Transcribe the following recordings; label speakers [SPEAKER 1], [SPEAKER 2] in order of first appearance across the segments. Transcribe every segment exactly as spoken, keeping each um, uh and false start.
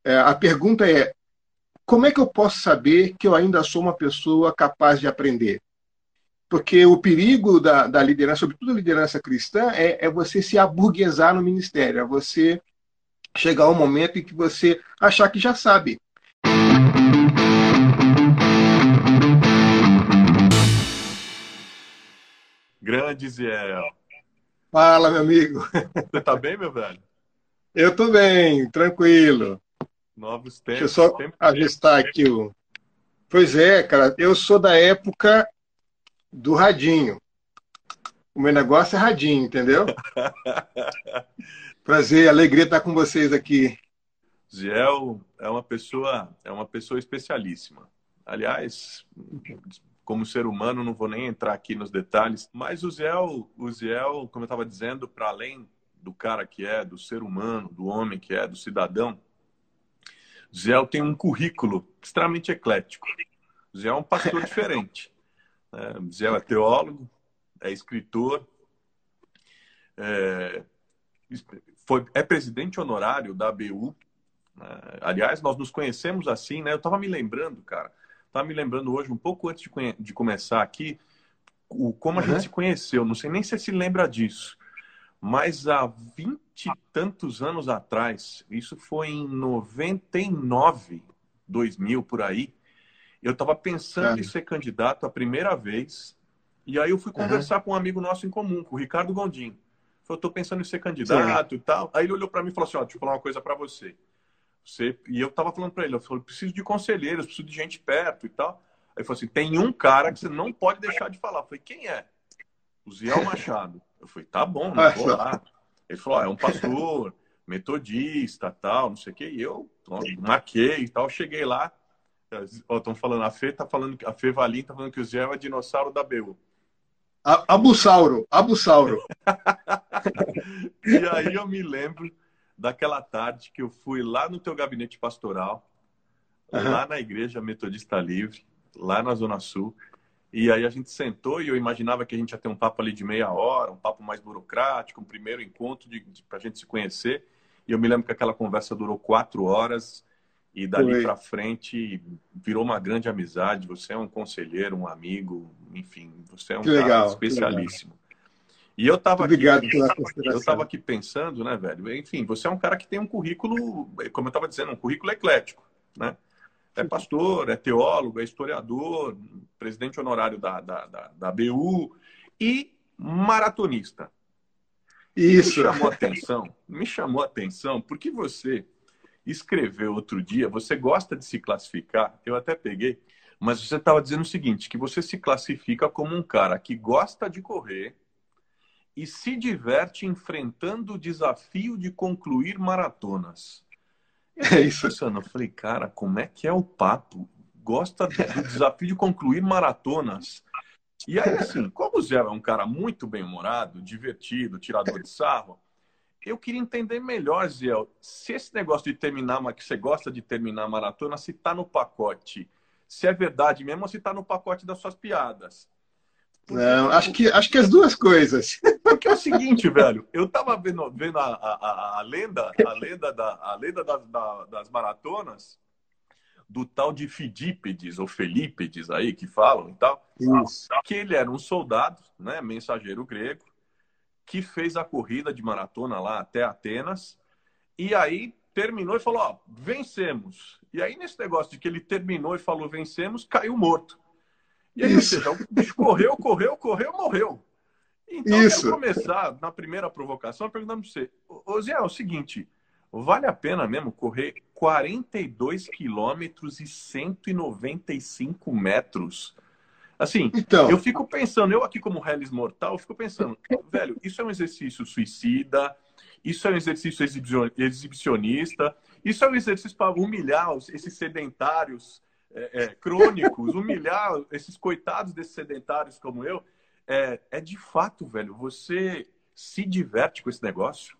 [SPEAKER 1] É, a pergunta é: como é que eu posso saber que eu ainda sou uma pessoa capaz de aprender? Porque o perigo da, da liderança, sobretudo a liderança cristã, é, é você se aburguesar no ministério, é você chegar ao momento em que você achar que já sabe.
[SPEAKER 2] Grande Ziel.
[SPEAKER 1] Fala, meu amigo.
[SPEAKER 2] Você tá bem, meu velho?
[SPEAKER 1] Eu estou bem, tranquilo.
[SPEAKER 2] Novos
[SPEAKER 1] Deixa eu
[SPEAKER 2] tempos.
[SPEAKER 1] só
[SPEAKER 2] Tempo...
[SPEAKER 1] ajustar aqui o. Pois é, cara, eu sou da época do radinho. O meu negócio é radinho, entendeu? Prazer, alegria estar com vocês aqui.
[SPEAKER 2] Ziel é uma pessoa, é uma pessoa especialíssima. Aliás, como ser humano, não vou nem entrar aqui nos detalhes, mas o Ziel, o Ziel, como eu estava dizendo, para além do cara que é, do ser humano, do homem que é, do cidadão, o Ziel tem um currículo extremamente eclético. O Ziel é um pastor diferente. Né? O Ziel é teólogo, é escritor, é, foi, é presidente honorário da A B U. Né? Aliás, nós nos conhecemos assim, né? Eu estava me lembrando, cara, estava me lembrando hoje, um pouco antes de, de começar aqui, o, como a gente
[SPEAKER 1] Uhum.
[SPEAKER 2] se conheceu. Não sei nem se você se lembra disso, mas há vinte e tantos anos atrás, isso foi em noventa e nove, dois mil, por aí, eu estava pensando em
[SPEAKER 1] Tá.
[SPEAKER 2] ser candidato a primeira vez, e aí eu fui
[SPEAKER 1] Uhum.
[SPEAKER 2] conversar com um amigo nosso em comum, com o Ricardo Gondim. Eu estou pensando em ser
[SPEAKER 1] Sim.
[SPEAKER 2] candidato e tal. Aí ele olhou para mim e falou assim, ó, deixa eu falar uma coisa para você. Você... E eu estava falando para ele, eu falei, preciso de conselheiros, preciso de gente perto e tal. Aí ele falou assim, tem um cara que você não pode deixar de falar. Eu falei, quem é? O Ziel Machado. Eu falei, tá bom, né?
[SPEAKER 1] Olha
[SPEAKER 2] Vou
[SPEAKER 1] só.
[SPEAKER 2] lá. Ele falou, ah, é um pastor, metodista, tal, não sei o quê. E eu ó, marquei e tal. Cheguei lá, estão falando, a Fê tá falando, a Fê Valim tá falando que o Ziel é dinossauro da B U.
[SPEAKER 1] A- Abussauro, Abussauro.
[SPEAKER 2] E aí eu me lembro daquela tarde que eu fui lá no teu gabinete pastoral,
[SPEAKER 1] Uhum.
[SPEAKER 2] lá na Igreja Metodista Livre, lá na Zona Sul. E aí a gente sentou e eu imaginava que a gente ia ter um papo ali de meia hora, um papo mais burocrático, um primeiro encontro de, de, para a gente se conhecer. E eu me lembro que aquela conversa durou quatro horas e dali
[SPEAKER 1] Foi.
[SPEAKER 2] para frente virou uma grande amizade. Você é um conselheiro, um amigo, enfim, você é um
[SPEAKER 1] Que
[SPEAKER 2] cara
[SPEAKER 1] legal, que legal.
[SPEAKER 2] especialíssimo. E eu
[SPEAKER 1] Muito
[SPEAKER 2] estava aqui,
[SPEAKER 1] obrigado
[SPEAKER 2] pens...
[SPEAKER 1] pela
[SPEAKER 2] eu estava
[SPEAKER 1] consideração.
[SPEAKER 2] aqui pensando, né, velho? Enfim, você é um cara que tem um currículo, como eu estava dizendo, um currículo eclético, né? É pastor, é teólogo, é historiador, presidente honorário da, da, da, da B U e maratonista. E me
[SPEAKER 1] Isso.
[SPEAKER 2] chamou a atenção, me chamou a atenção, porque você escreveu outro dia, você gosta de se classificar, eu até peguei, mas você estava dizendo o seguinte, que você se classifica como um cara que gosta de correr e se diverte enfrentando o desafio de concluir maratonas. Eu
[SPEAKER 1] É
[SPEAKER 2] fiquei
[SPEAKER 1] isso.
[SPEAKER 2] pensando, eu falei, cara, como é que é o papo? Gosta do desafio de concluir maratonas. E aí, assim, como o Zé é um cara muito bem-humorado, divertido, tirador de sarro, eu queria entender melhor, Zé, se esse negócio de terminar, mas que você gosta de terminar a maratona, se tá no pacote. Se é verdade mesmo ou se tá no pacote das suas piadas. Porque,
[SPEAKER 1] Não, acho
[SPEAKER 2] tipo,
[SPEAKER 1] que, acho que as duas coisas.
[SPEAKER 2] porque é o seguinte, velho, eu tava vendo, vendo a, a, a, a lenda, a lenda, da, a lenda das, da, das maratonas, do tal de Fidípedes, ou Felípedes aí, que falam e tal,
[SPEAKER 1] Isso.
[SPEAKER 2] que ele era um soldado, né, mensageiro grego, que fez a corrida de maratona lá até Atenas, e aí terminou e falou, ó, vencemos. E aí nesse negócio de que ele terminou e falou vencemos, caiu morto. E aí, ou
[SPEAKER 1] Isso.
[SPEAKER 2] seja, o bicho correu, correu, correu, morreu. Então eu quero
[SPEAKER 1] Isso.
[SPEAKER 2] começar na primeira provocação perguntando para você, ô Zé, é o seguinte, vale a pena mesmo correr quarenta e dois quilômetros e cento e noventa e cinco metros? Assim, eu
[SPEAKER 1] Então,
[SPEAKER 2] fico pensando, eu aqui como Hellis Mortal, eu fico pensando, velho, isso é um exercício suicida, isso é um exercício exibicionista, isso é um exercício para humilhar esses sedentários é, é, crônicos, humilhar esses coitados desses sedentários como eu. É, é de fato, velho, você se diverte com esse negócio?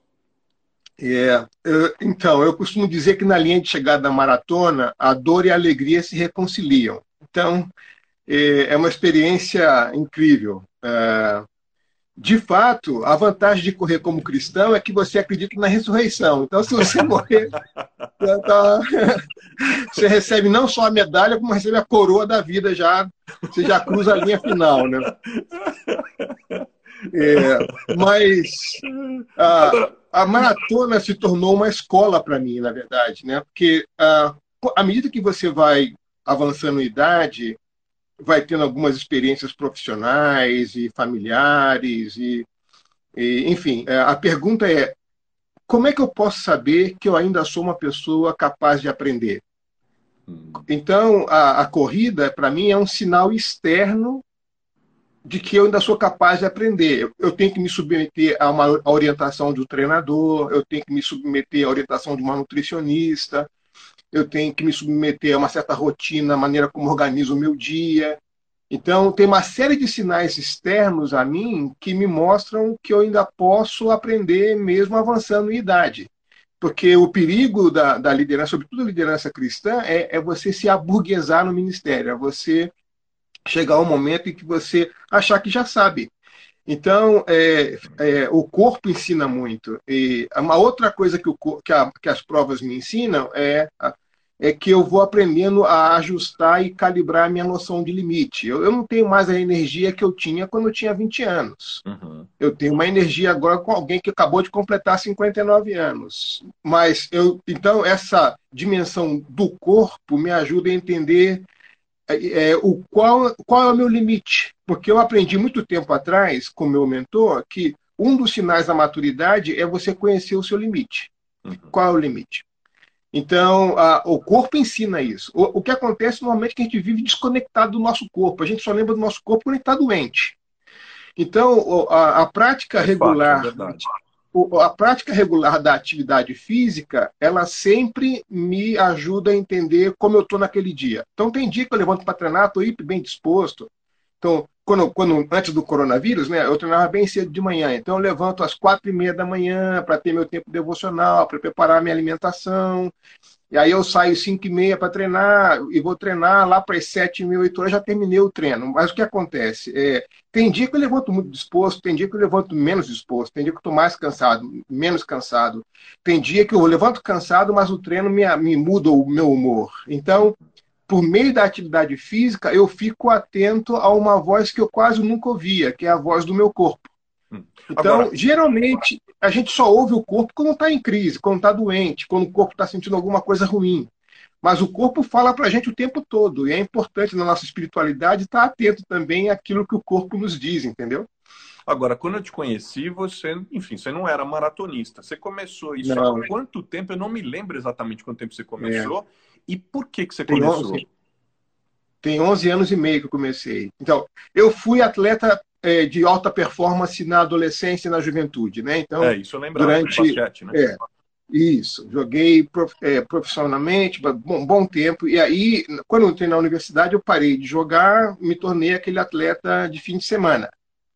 [SPEAKER 1] é, eu, então, eu costumo dizer que na linha de chegada da maratona, a dor e a alegria se reconciliam. Então, é, é uma experiência incrível. É, de fato, a vantagem de correr como cristão é que você acredita na ressurreição. Então, se você morrer, tá, você recebe não só a medalha, como recebe a coroa da vida já. Você já cruza a linha final, né? É, mas a, a maratona se tornou uma escola para mim, na verdade, né? Porque a, à medida que você vai avançando em idade, vai tendo algumas experiências profissionais e familiares e, e enfim, a pergunta é: como é que eu posso saber que eu ainda sou uma pessoa capaz de aprender? Então, a, a corrida, para mim, é um sinal externo de que eu ainda sou capaz de aprender. Eu tenho que me submeter a uma a orientação do treinador, eu tenho que me submeter à orientação de uma nutricionista, eu tenho que me submeter a uma certa rotina, a maneira como organizo o meu dia. Então, tem uma série de sinais externos a mim que me mostram que eu ainda posso aprender mesmo avançando em idade. Porque o perigo da, da liderança, sobretudo a liderança cristã, é, é você se aburguesar no ministério, é você chegar ao momento em que você achar que já sabe. Então, é, é, o corpo ensina muito. E uma outra coisa que, o, que, a, que as provas me ensinam é, é que eu vou aprendendo a ajustar e calibrar a minha noção de limite. Eu, eu não tenho mais a energia que eu tinha quando eu tinha vinte anos. Uhum. Eu tenho uma energia agora com alguém que acabou de completar cinquenta e nove anos. Mas, eu, então, essa dimensão do corpo me ajuda a entender É, o qual, qual é o meu limite? Porque eu aprendi muito tempo atrás, com meu mentor, que um dos sinais da maturidade é você conhecer o seu limite. Uhum. Qual é o limite? Então, a, o corpo ensina isso. O, o que acontece normalmente é que a gente vive desconectado do nosso corpo. A gente só lembra do nosso corpo quando ele está doente. Então, a, a prática regular... É fato, é a prática regular da atividade física, ela sempre me ajuda a entender como eu estou naquele dia. Então, tem dia que eu levanto para treinar, estou bem disposto. Então, quando, quando, antes do coronavírus, né, eu treinava bem cedo de manhã. Então, eu levanto às quatro e meia da manhã para ter meu tempo devocional, para preparar a minha alimentação. E aí eu saio cinco e meia para treinar e vou treinar lá para as sete e meia, oito horas, já terminei o treino. Mas o que acontece? É, tem dia que eu levanto muito disposto, tem dia que eu levanto menos disposto, tem dia que eu estou mais cansado, menos cansado. Tem dia que eu levanto cansado, mas o treino me, me muda o meu humor. Então, por meio da atividade física, eu fico atento a uma voz que eu quase nunca ouvia, que é a voz do meu corpo. Então, Agora... geralmente, a gente só ouve o corpo quando está em crise, quando está doente, quando o corpo está sentindo alguma coisa ruim. Mas o corpo fala para a gente o tempo todo. E é importante na nossa espiritualidade estar atento também àquilo que o corpo nos diz, entendeu?
[SPEAKER 2] Agora, quando eu te conheci, você, enfim, você não era maratonista. Você começou isso
[SPEAKER 1] não.
[SPEAKER 2] há quanto tempo? Eu não me lembro exatamente quanto tempo você começou. É. E por que, que você
[SPEAKER 1] Tem
[SPEAKER 2] começou?
[SPEAKER 1] onze, tem onze anos e meio que eu comecei. Então, eu fui atleta é, de alta performance na adolescência e na juventude, né? Então,
[SPEAKER 2] é, isso eu lembrava,
[SPEAKER 1] durante
[SPEAKER 2] basquete, né?
[SPEAKER 1] É, isso, joguei prof, é, profissionalmente, bom, bom tempo, e aí, quando eu entrei na universidade, eu parei de jogar, me tornei aquele atleta de fim de semana.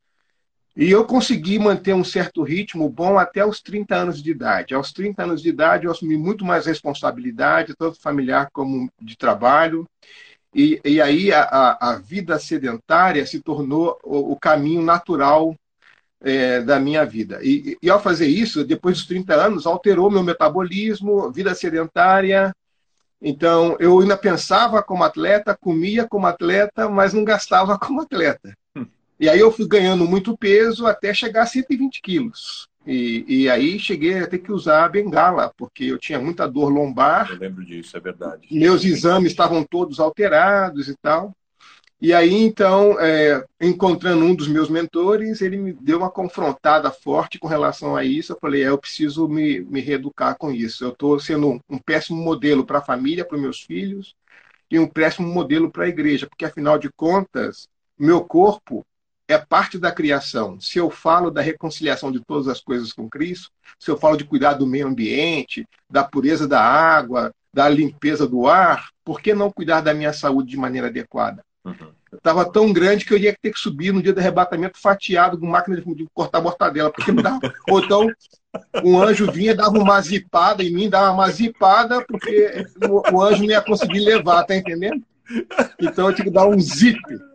[SPEAKER 1] E eu consegui manter um certo ritmo bom até os trinta anos de idade. Aos trinta anos de idade, eu assumi muito mais responsabilidade, tanto familiar como de trabalho, e, e aí a, a, a vida sedentária se tornou o, o caminho natural É, da minha vida. E, e ao fazer isso, depois dos trinta anos, alterou meu metabolismo, vida sedentária. Então, eu ainda pensava como atleta, comia como atleta, mas não gastava como atleta. E aí eu fui ganhando muito peso até chegar a cento e vinte quilos. E, e aí cheguei a ter que usar a bengala, porque eu tinha muita dor lombar.
[SPEAKER 2] Eu lembro disso, é verdade.
[SPEAKER 1] Meus exames estavam todos alterados e tal. E aí, então, é, encontrando um dos meus mentores, ele me deu uma confrontada forte com relação a isso. Eu falei, é, eu preciso me, me reeducar com isso. Eu estou sendo um, um péssimo modelo para a família, para os meus filhos, e um péssimo modelo para a igreja, porque, afinal de contas, meu corpo é parte da criação. Se eu falo da reconciliação de todas as coisas com Cristo, se eu falo de cuidar do meio ambiente, da pureza da água, da limpeza do ar, por que não cuidar da minha saúde de maneira adequada? Uhum. Eu estava tão grande que eu ia ter que subir no dia do arrebatamento fatiado com máquina de cortar mortadela, porque não dava. Ou então um anjo vinha, dava uma zipada em mim, dava uma zipada, porque o anjo não ia conseguir levar, tá entendendo? Então eu tinha que dar um zip.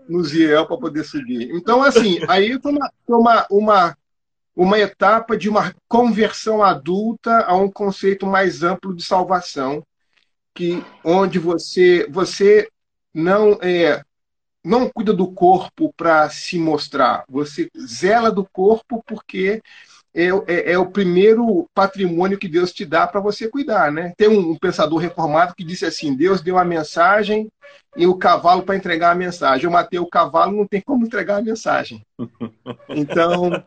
[SPEAKER 1] no Ziel para poder subir. Então, assim, aí foi uma, foi uma, uma, uma etapa de uma conversão adulta a um conceito mais amplo de salvação, que onde você, você não é, não cuida do corpo para se mostrar, você zela do corpo porque é, é, é o primeiro patrimônio que Deus te dá para você cuidar, né? Tem um, um pensador reformado que disse assim: Deus deu a mensagem e o cavalo para entregar a mensagem. Eu matei o cavalo, não tem como entregar a mensagem. Então,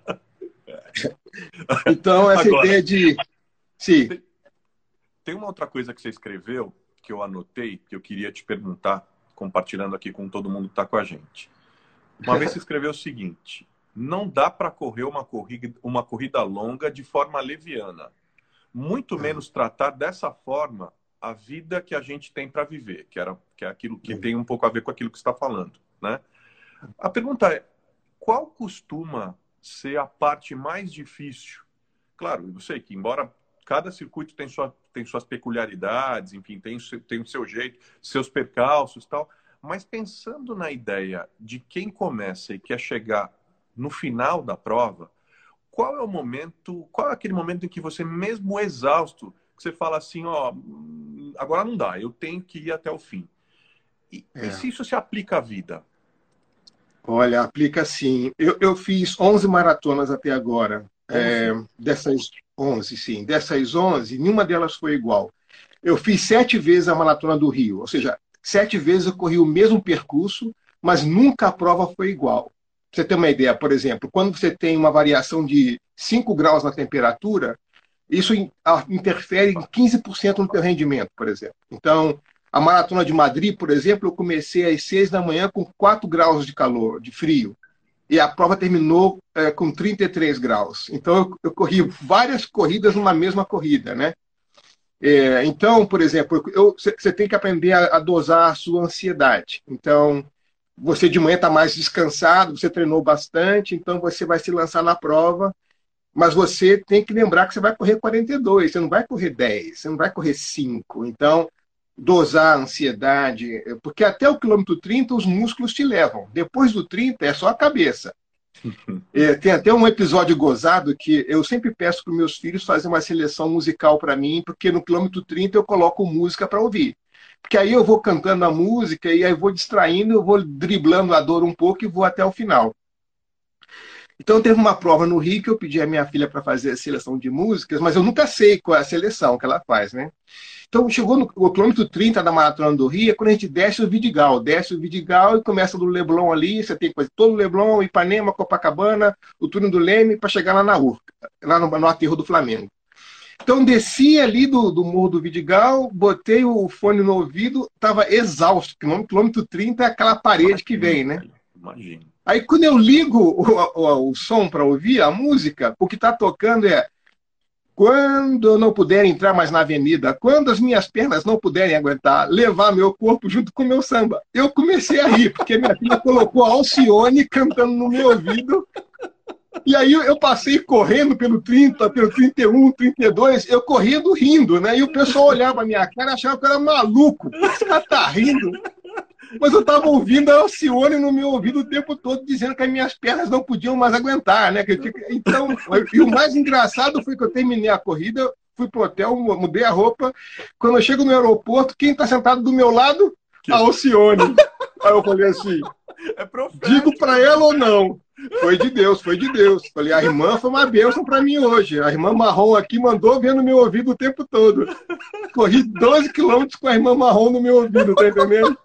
[SPEAKER 1] então essa
[SPEAKER 2] Agora,
[SPEAKER 1] ideia de... Sim.
[SPEAKER 2] tem, tem uma outra coisa que você escreveu, que eu anotei, que eu queria te perguntar, compartilhando aqui com todo mundo que está com a gente. Uma vez você escreveu o seguinte: não dá para correr uma corrida, uma corrida longa de forma leviana. Muito menos tratar dessa forma a vida que a gente tem para viver, que, era, que é aquilo que tem um pouco a ver com aquilo que você está falando, né? A pergunta é, qual costuma ser a parte mais difícil? Claro, eu sei que, embora cada circuito tem, sua, tem suas peculiaridades, enfim, tem, tem o seu jeito, seus percalços e tal, mas pensando na ideia de quem começa e quer chegar no final da prova, qual é o momento, qual é aquele momento em que você, mesmo exausto, que você fala assim, ó, agora não dá, eu tenho que ir até o fim. E,
[SPEAKER 1] É.
[SPEAKER 2] e se isso se aplica à vida?
[SPEAKER 1] Olha, aplica sim. Eu, eu fiz onze maratonas até agora. É, dessas onze, sim. Dessas onze, nenhuma delas foi igual. Eu fiz sete vezes a Maratona do Rio. Ou seja, sete vezes eu corri o mesmo percurso, mas nunca a prova foi igual. Pra você ter uma ideia, por exemplo, quando você tem uma variação de cinco graus na temperatura, isso interfere em quinze por cento no teu rendimento, por exemplo. Então, a Maratona de Madrid, por exemplo, eu comecei às seis da manhã com quatro graus de calor, de frio. E a prova terminou é, com trinta e três graus. Então, eu, eu corri várias corridas numa mesma corrida, né? É, então, por exemplo, você tem que aprender a, a dosar a sua ansiedade. Então, você de manhã está mais descansado, você treinou bastante, então você vai se lançar na prova, mas você tem que lembrar que você vai correr quarenta e dois, você não vai correr dez, você não vai correr cinco. Então, dosar a ansiedade, porque até o quilômetro trinta os músculos te levam. Depois do trinta é só a cabeça. É, tem até um episódio gozado que eu sempre peço para os meus filhos fazer uma seleção musical para mim, porque no quilômetro trinta eu coloco música para ouvir. Porque aí eu vou cantando a música e aí eu vou distraindo, eu vou driblando a dor um pouco e vou até o final. Então teve uma prova no Rio que eu pedi à minha filha para fazer a seleção de músicas, mas eu nunca sei qual é a seleção que ela faz, né? Então chegou no, no quilômetro trinta da Maratona do Rio, é quando a gente desce o Vidigal, desce o Vidigal e começa do Leblon ali, você tem coisa todo o Leblon, Ipanema, Copacabana, o túnel do Leme, para chegar lá na Urca, lá no, no aterro do Flamengo. Então desci ali do, do Morro do Vidigal, botei o fone no ouvido, estava exausto, porque no quilômetro trinta é aquela parede que vem, né?
[SPEAKER 2] Imagina.
[SPEAKER 1] Aí quando eu ligo o, o, o som para ouvir a música, o que está tocando é: quando eu não puder entrar mais na avenida, quando as minhas pernas não puderem aguentar, levar meu corpo junto com o meu samba. Eu comecei a rir, porque minha filha colocou a Alcione cantando no meu ouvido. E aí eu passei correndo pelo trinta, pelo trinta e um, trinta e dois, eu correndo rindo, né? E o pessoal olhava a minha cara e achava que eu era maluco. Esse cara tá rindo. Mas eu estava ouvindo a Alcione no meu ouvido o tempo todo, dizendo que as minhas pernas não podiam mais aguentar, né? Então, e o mais engraçado foi que eu terminei a corrida, fui pro hotel, mudei a roupa. Quando eu chego no aeroporto, quem está sentado do meu lado? A Alcione. Aí eu falei assim,
[SPEAKER 2] é
[SPEAKER 1] digo para ela ou não? Foi de Deus, foi de Deus. Falei, a irmã foi uma bênção para mim hoje. A irmã marrom aqui mandou ver no meu ouvido o tempo todo. Corri doze quilômetros com a irmã marrom no meu ouvido, tá entendendo?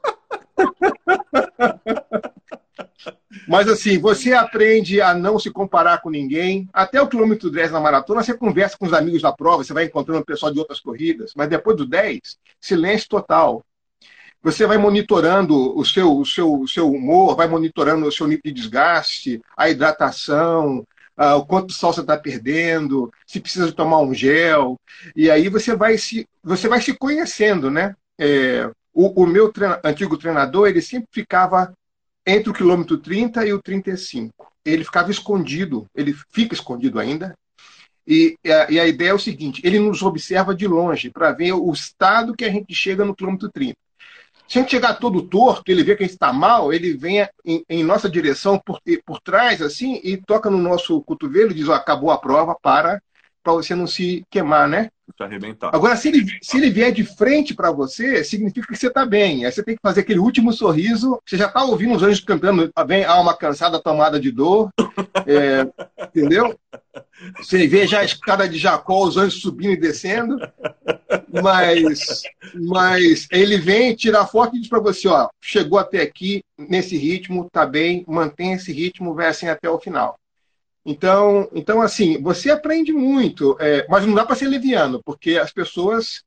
[SPEAKER 1] Mas assim, você aprende a não se comparar com ninguém. Até o quilômetro dez na maratona, você conversa com os amigos da prova, você vai encontrando o pessoal de outras corridas. Mas depois do dez, silêncio total. Você vai monitorando o seu, o seu, o seu humor, vai monitorando o seu nível de desgaste, a hidratação, uh, o quanto sal você está perdendo, se precisa tomar um gel. E aí você vai se, você vai se conhecendo, né? É, o, o meu treina, antigo treinador, ele sempre ficava entre o quilômetro trinta e o trinta e cinco. Ele ficava escondido, ele fica escondido ainda. E, e, a, e a ideia é o seguinte, ele nos observa de longe para ver o estado que a gente chega no quilômetro trinta. Se a gente chegar todo torto, ele vê que a gente está mal, ele vem em, em nossa direção por, por trás, assim, e toca no nosso cotovelo e diz, ó, acabou a prova, para, para você não se queimar, né?
[SPEAKER 2] Se arrebentar.
[SPEAKER 1] Agora, se ele, se ele vier de frente para você, significa que você está bem. Aí você tem que fazer aquele último sorriso. Você já está ouvindo os anjos cantando, vem alma cansada, tomada de dor. É, entendeu? Você vê já a escada de Jacó, os anjos subindo e descendo. Mas, mas ele vem, tira a foto e diz para você, ó, chegou até aqui, nesse ritmo, tá bem, mantém esse ritmo, vai assim até o final. Então, então assim, você aprende muito, é, mas não dá para ser leviano, porque as pessoas,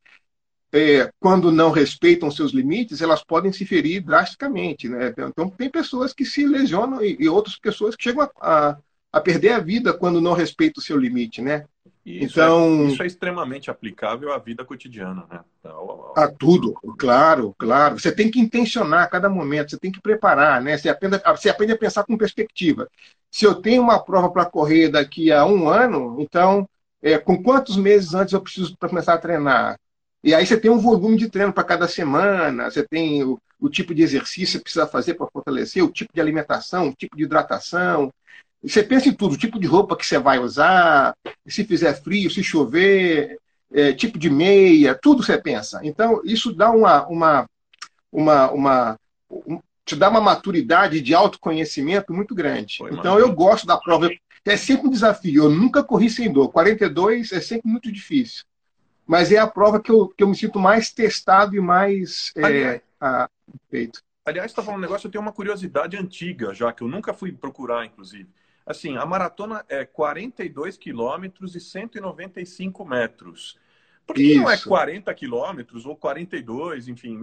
[SPEAKER 1] é, quando não respeitam seus limites, elas podem se ferir drasticamente, né? Então, tem pessoas que se lesionam e, e outras pessoas que chegam a, a, a perder a vida quando não respeitam o seu limite, né?
[SPEAKER 2] Isso,
[SPEAKER 1] então,
[SPEAKER 2] é, isso é extremamente aplicável à vida cotidiana, né?
[SPEAKER 1] A tudo, claro, claro. Você tem que intencionar a cada momento, você tem que preparar, né? Você aprende, você aprende a pensar com perspectiva. Se eu tenho uma prova para correr daqui a um ano, então, é, com quantos meses antes eu preciso para começar a treinar? E aí você tem um volume de treino para cada semana, você tem o, o tipo de exercício que você precisa fazer para fortalecer, o tipo de alimentação, o tipo de hidratação. E você pensa em tudo, o tipo de roupa que você vai usar, se fizer frio, se chover, é, tipo de meia, tudo você pensa. Então, isso dá uma, uma, uma, uma um, te dá uma maturidade de autoconhecimento muito grande.
[SPEAKER 2] Pô,
[SPEAKER 1] então, eu gosto da prova. É sempre um desafio. Eu nunca corri sem dor. quarenta e dois é sempre muito difícil. Mas é a prova que eu, que eu me sinto mais testado e mais é, a, feito.
[SPEAKER 2] Aliás, você está falando um negócio, eu tenho uma curiosidade antiga, já que eu nunca fui procurar, inclusive. Assim, a maratona é quarenta e dois quilômetros e cento e noventa e cinco metros. Por que
[SPEAKER 1] Isso.
[SPEAKER 2] não é quarenta quilômetros ou quarenta e dois, enfim?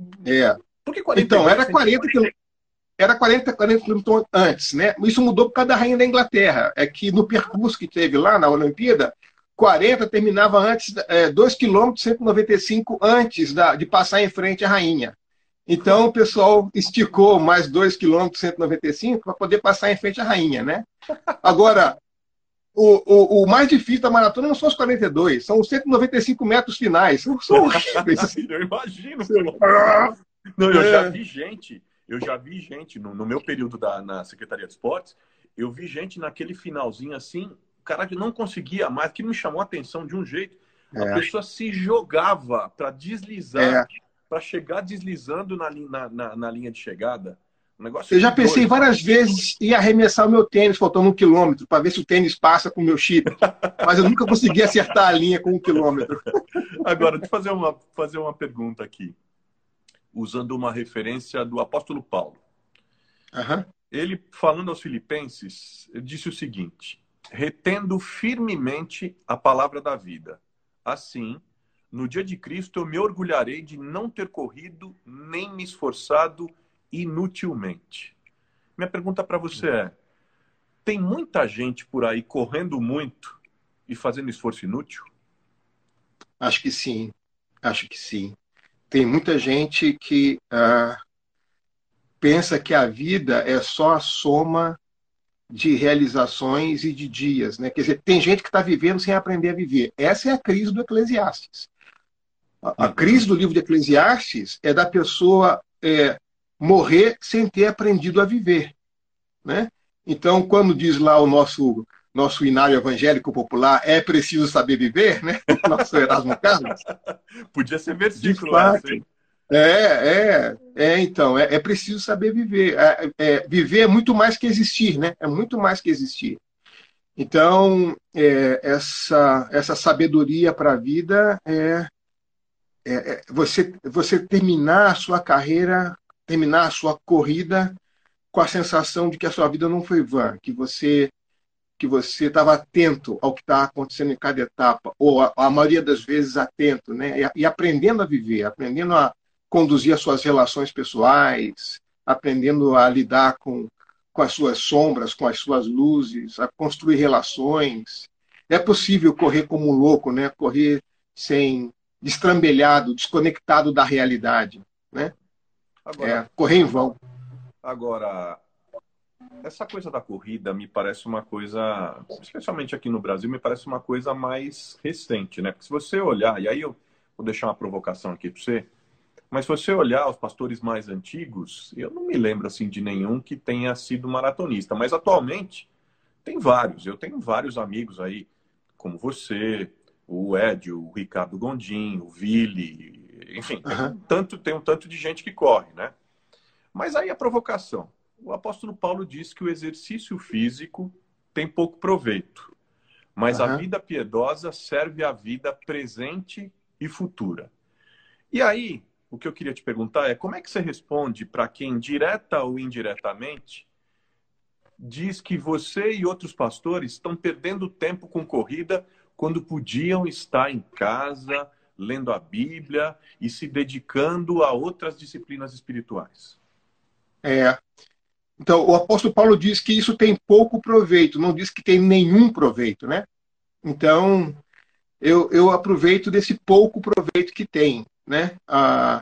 [SPEAKER 1] É.
[SPEAKER 2] Por que quarenta e dois?
[SPEAKER 1] Então, era quarenta quilômetros. Era quarenta, quarenta quilômetros antes, né? Isso mudou por causa da Rainha da Inglaterra. É que no percurso que teve lá na Olimpíada, quarenta terminava antes, é, dois quilômetros e cento e noventa e cinco antes da, de passar em frente à Rainha. Então, o pessoal esticou mais dois quilômetros e cento e noventa e cinco para poder passar em frente à Rainha, né? Agora, o, o, o mais difícil da maratona não são os quarenta e dois, são os cento e noventa e cinco metros finais. São horríveis.
[SPEAKER 2] Eu imagino. Não, eu já vi gente, eu já vi gente, no, no meu período da, na Secretaria de Esportes, eu vi gente naquele finalzinho assim, o cara que não conseguia mais, que me chamou a atenção de um jeito. A
[SPEAKER 1] É.
[SPEAKER 2] pessoa se jogava para deslizar,
[SPEAKER 1] É.
[SPEAKER 2] para chegar deslizando na, na, na, na linha de chegada. Um negócio
[SPEAKER 1] Eu já pensei
[SPEAKER 2] doido.
[SPEAKER 1] várias vezes em arremessar o meu tênis faltando um quilômetro, para ver se o tênis passa com o meu chip. Mas eu nunca consegui acertar a linha com um quilômetro.
[SPEAKER 2] Agora, deixa eu fazer uma, fazer uma pergunta aqui, usando uma referência do apóstolo Paulo.
[SPEAKER 1] Uhum.
[SPEAKER 2] Ele, falando aos filipenses, disse o seguinte: retendo firmemente a palavra da vida. Assim, no dia de Cristo, eu me orgulharei de não ter corrido nem me esforçado inutilmente. Minha pergunta para você é: tem muita gente por aí correndo muito e fazendo esforço inútil?
[SPEAKER 1] Acho que sim. Acho que sim. Tem muita gente que ah, pensa que a vida é só a soma de realizações e de dias, né? Quer dizer, tem gente que está vivendo sem aprender a viver. Essa é a crise do Eclesiastes. A, a crise do livro de Eclesiastes é da pessoa é, morrer sem ter aprendido a viver, né? Então, quando diz lá o nosso nosso inário evangélico popular, é preciso saber viver, né? Nosso Erasmo Carlos.
[SPEAKER 2] Podia ser versículo
[SPEAKER 1] De fato.
[SPEAKER 2] essa, hein?
[SPEAKER 1] É, é, é, então, é, é preciso saber viver. É, é, viver é muito mais que existir, né? É muito mais que existir. Então, é, essa, essa sabedoria para a vida é, é, é você, você terminar a sua carreira, terminar a sua corrida com a sensação de que a sua vida não foi vã, que você que você estava atento ao que está acontecendo em cada etapa, ou a, a maioria das vezes atento, né? E, e aprendendo a viver, aprendendo a conduzir as suas relações pessoais, aprendendo a lidar com, com as suas sombras, com as suas luzes, a construir relações. É possível correr como um louco, né? Correr sem destrambelhado, desconectado da realidade, né?
[SPEAKER 2] Agora,
[SPEAKER 1] é, correr em vão.
[SPEAKER 2] Agora, essa coisa da corrida me parece uma coisa, especialmente aqui no Brasil, me parece uma coisa mais recente, né? Porque se você olhar, e aí eu vou deixar uma provocação aqui para você, Mas se você olhar os pastores mais antigos, eu não me lembro assim de nenhum que tenha sido maratonista. Mas atualmente tem vários. Eu tenho vários amigos aí, como você, o Ed, o Ricardo Gondim, o Vili, enfim, tem um
[SPEAKER 1] Aham.
[SPEAKER 2] tanto, tem um tanto de gente que corre, né? Mas aí a provocação. O apóstolo Paulo diz que o exercício físico tem pouco proveito, mas a
[SPEAKER 1] Aham.
[SPEAKER 2] vida piedosa serve à vida presente e futura. E aí, o que eu queria te perguntar é como é que você responde para quem, direta ou indiretamente, diz que você e outros pastores estão perdendo tempo com corrida quando podiam estar em casa, lendo a Bíblia e se dedicando a outras disciplinas espirituais?
[SPEAKER 1] É. Então, o apóstolo Paulo diz que isso tem pouco proveito, não diz que tem nenhum proveito, né? Então, eu, eu aproveito desse pouco proveito que tem, né? Ah,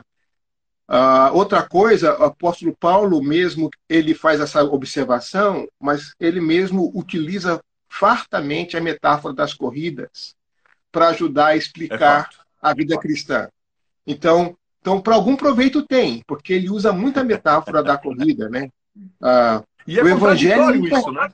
[SPEAKER 1] ah, outra coisa, o apóstolo Paulo mesmo, ele faz essa observação, mas ele mesmo utiliza fartamente a metáfora das corridas para ajudar a
[SPEAKER 2] É
[SPEAKER 1] explicar
[SPEAKER 2] fato.
[SPEAKER 1] a vida cristã. Então, então para algum proveito tem, porque ele usa muita metáfora da corrida, né? Ah,
[SPEAKER 2] E é
[SPEAKER 1] o evangelho.
[SPEAKER 2] contraditório isso, né?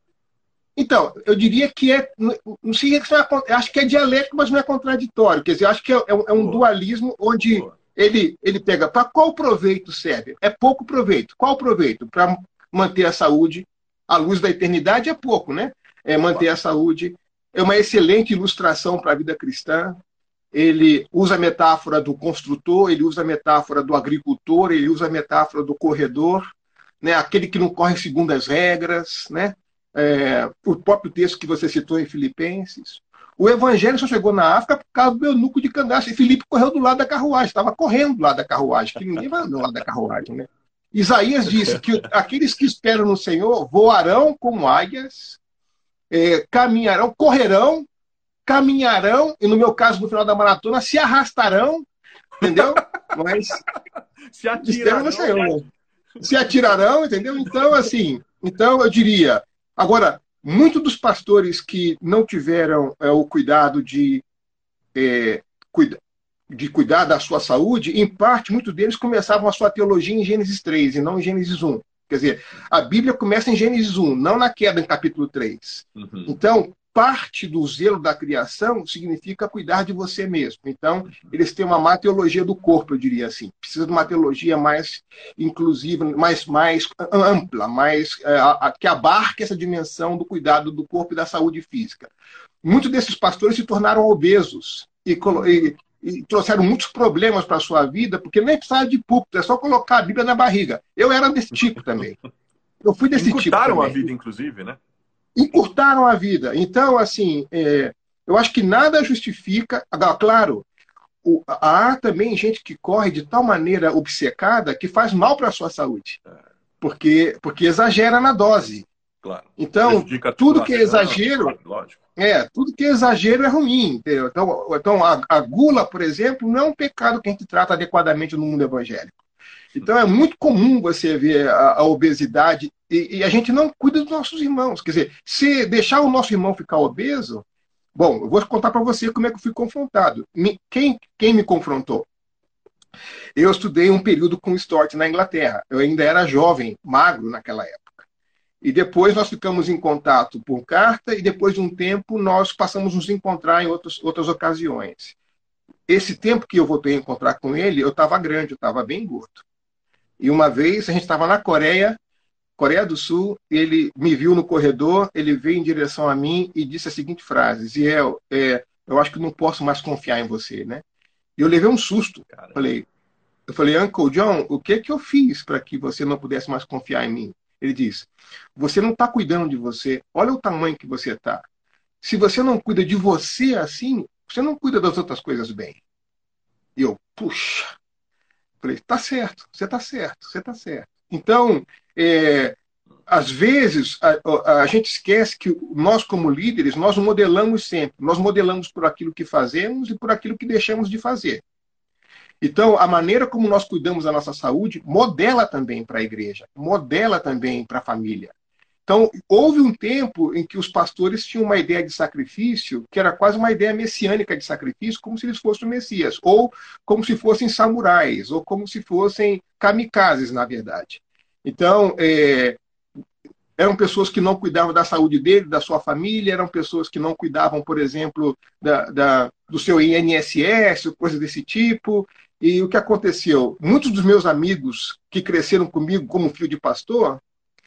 [SPEAKER 1] Então, eu diria que é. Não sei se é, eu acho que é dialético, mas não é contraditório. Quer dizer, eu acho que é, é um é um
[SPEAKER 2] Boa,
[SPEAKER 1] dualismo onde
[SPEAKER 2] boa.
[SPEAKER 1] ele, ele pega para qual proveito serve? É pouco proveito. Qual proveito? Para manter a saúde, a luz da eternidade é pouco, né? É manter a saúde. É uma excelente ilustração para a vida cristã. Ele usa a metáfora do construtor, ele usa a metáfora do agricultor, ele usa a metáfora do corredor, né? Aquele que não corre segundo as regras, né? É, o próprio texto que você citou em Filipenses. O evangelho só chegou na África por causa do eunuco de Candace. E Filipe correu do lado da carruagem, estava correndo do lado da carruagem, que ninguém vai do lado da carruagem, né? Isaías disse que aqueles que esperam no Senhor voarão como águias, é, caminharão, correrão, caminharão, e no meu caso, no final da maratona, se arrastarão, entendeu? Mas
[SPEAKER 2] Se
[SPEAKER 1] esperam no
[SPEAKER 2] atirarão,
[SPEAKER 1] Senhor,
[SPEAKER 2] né?
[SPEAKER 1] né? Se atirarão, entendeu? Então, assim, então eu diria. Agora, muitos dos pastores que não tiveram é, o cuidado de, é, cuida, de cuidar da sua saúde, em parte, muitos deles começavam a sua teologia em Gênesis três e não em Gênesis um. Quer dizer, a Bíblia começa em Gênesis um, não na queda em capítulo três.
[SPEAKER 2] Uhum.
[SPEAKER 1] Então, parte do zelo da criação significa cuidar de você mesmo. Então, eles têm uma má teologia do corpo, eu diria assim. Precisa de uma teologia mais inclusiva, mais, mais ampla, mais, é, a, que abarque essa dimensão do cuidado do corpo e da saúde física. Muitos desses pastores se tornaram obesos e, e, e trouxeram muitos problemas para a sua vida, porque nem precisava de púlpito, é só colocar a Bíblia na barriga. Eu era desse tipo também. Eu fui desse tipo
[SPEAKER 2] Encurtaram a
[SPEAKER 1] também.
[SPEAKER 2] vida, inclusive, né?
[SPEAKER 1] Encurtaram a vida. Então, assim, é, eu acho que nada justifica. Agora, claro, o, há também gente que corre de tal maneira obcecada que faz mal para a sua saúde, porque, porque exagera na dose.
[SPEAKER 2] Claro.
[SPEAKER 1] Então,
[SPEAKER 2] Prejudica a
[SPEAKER 1] tudo que é
[SPEAKER 2] articulação,
[SPEAKER 1] exagero,
[SPEAKER 2] lógico.
[SPEAKER 1] é, tudo que é exagero é ruim. Entendeu? Então, então a, a gula, por exemplo, não é um pecado que a gente trata adequadamente no mundo evangélico. Então é muito comum você ver a, a obesidade e, e a gente não cuida dos nossos irmãos. Quer dizer, se deixar o nosso irmão ficar obeso, bom, eu vou contar para você como é que eu fui confrontado. Me, quem, quem me confrontou? Eu estudei um período com Stort na Inglaterra. Eu ainda era jovem, magro naquela época. E depois nós ficamos em contato por carta e depois de um tempo nós passamos a nos encontrar em outros, outras ocasiões. Esse tempo que eu voltei a encontrar com ele, eu estava grande, eu estava bem gordo. E uma vez a gente estava na Coreia, Coreia do Sul, ele me viu no corredor, ele veio em direção a mim e disse a seguinte frase: Ziel, é, eu acho que não posso mais confiar em você, né? E eu levei um susto. Falei, eu falei, Uncle John, o que que eu fiz para que você não pudesse mais confiar em mim? Ele disse, você não está cuidando de você, olha o tamanho que você está. Se você não cuida de você assim, você não cuida das outras coisas bem. E eu, puxa, falei, tá certo, você tá certo, você tá certo. Então, é, às vezes, a, a gente esquece que nós, como líderes, nós modelamos sempre. Nós modelamos por aquilo que fazemos e por aquilo que deixamos de fazer. Então, a maneira como nós cuidamos da nossa saúde modela também para a igreja, modela também para a família. Então, houve um tempo em que os pastores tinham uma ideia de sacrifício que era quase uma ideia messiânica de sacrifício, como se eles fossem o Messias, ou como se fossem samurais, ou como se fossem kamikazes, na verdade. Então, é, eram pessoas que não cuidavam da saúde dele, da sua família, eram pessoas que não cuidavam, por exemplo, da, da, do seu I N S S, coisas desse tipo. E o que aconteceu? Muitos dos meus amigos que cresceram comigo como filho de pastor,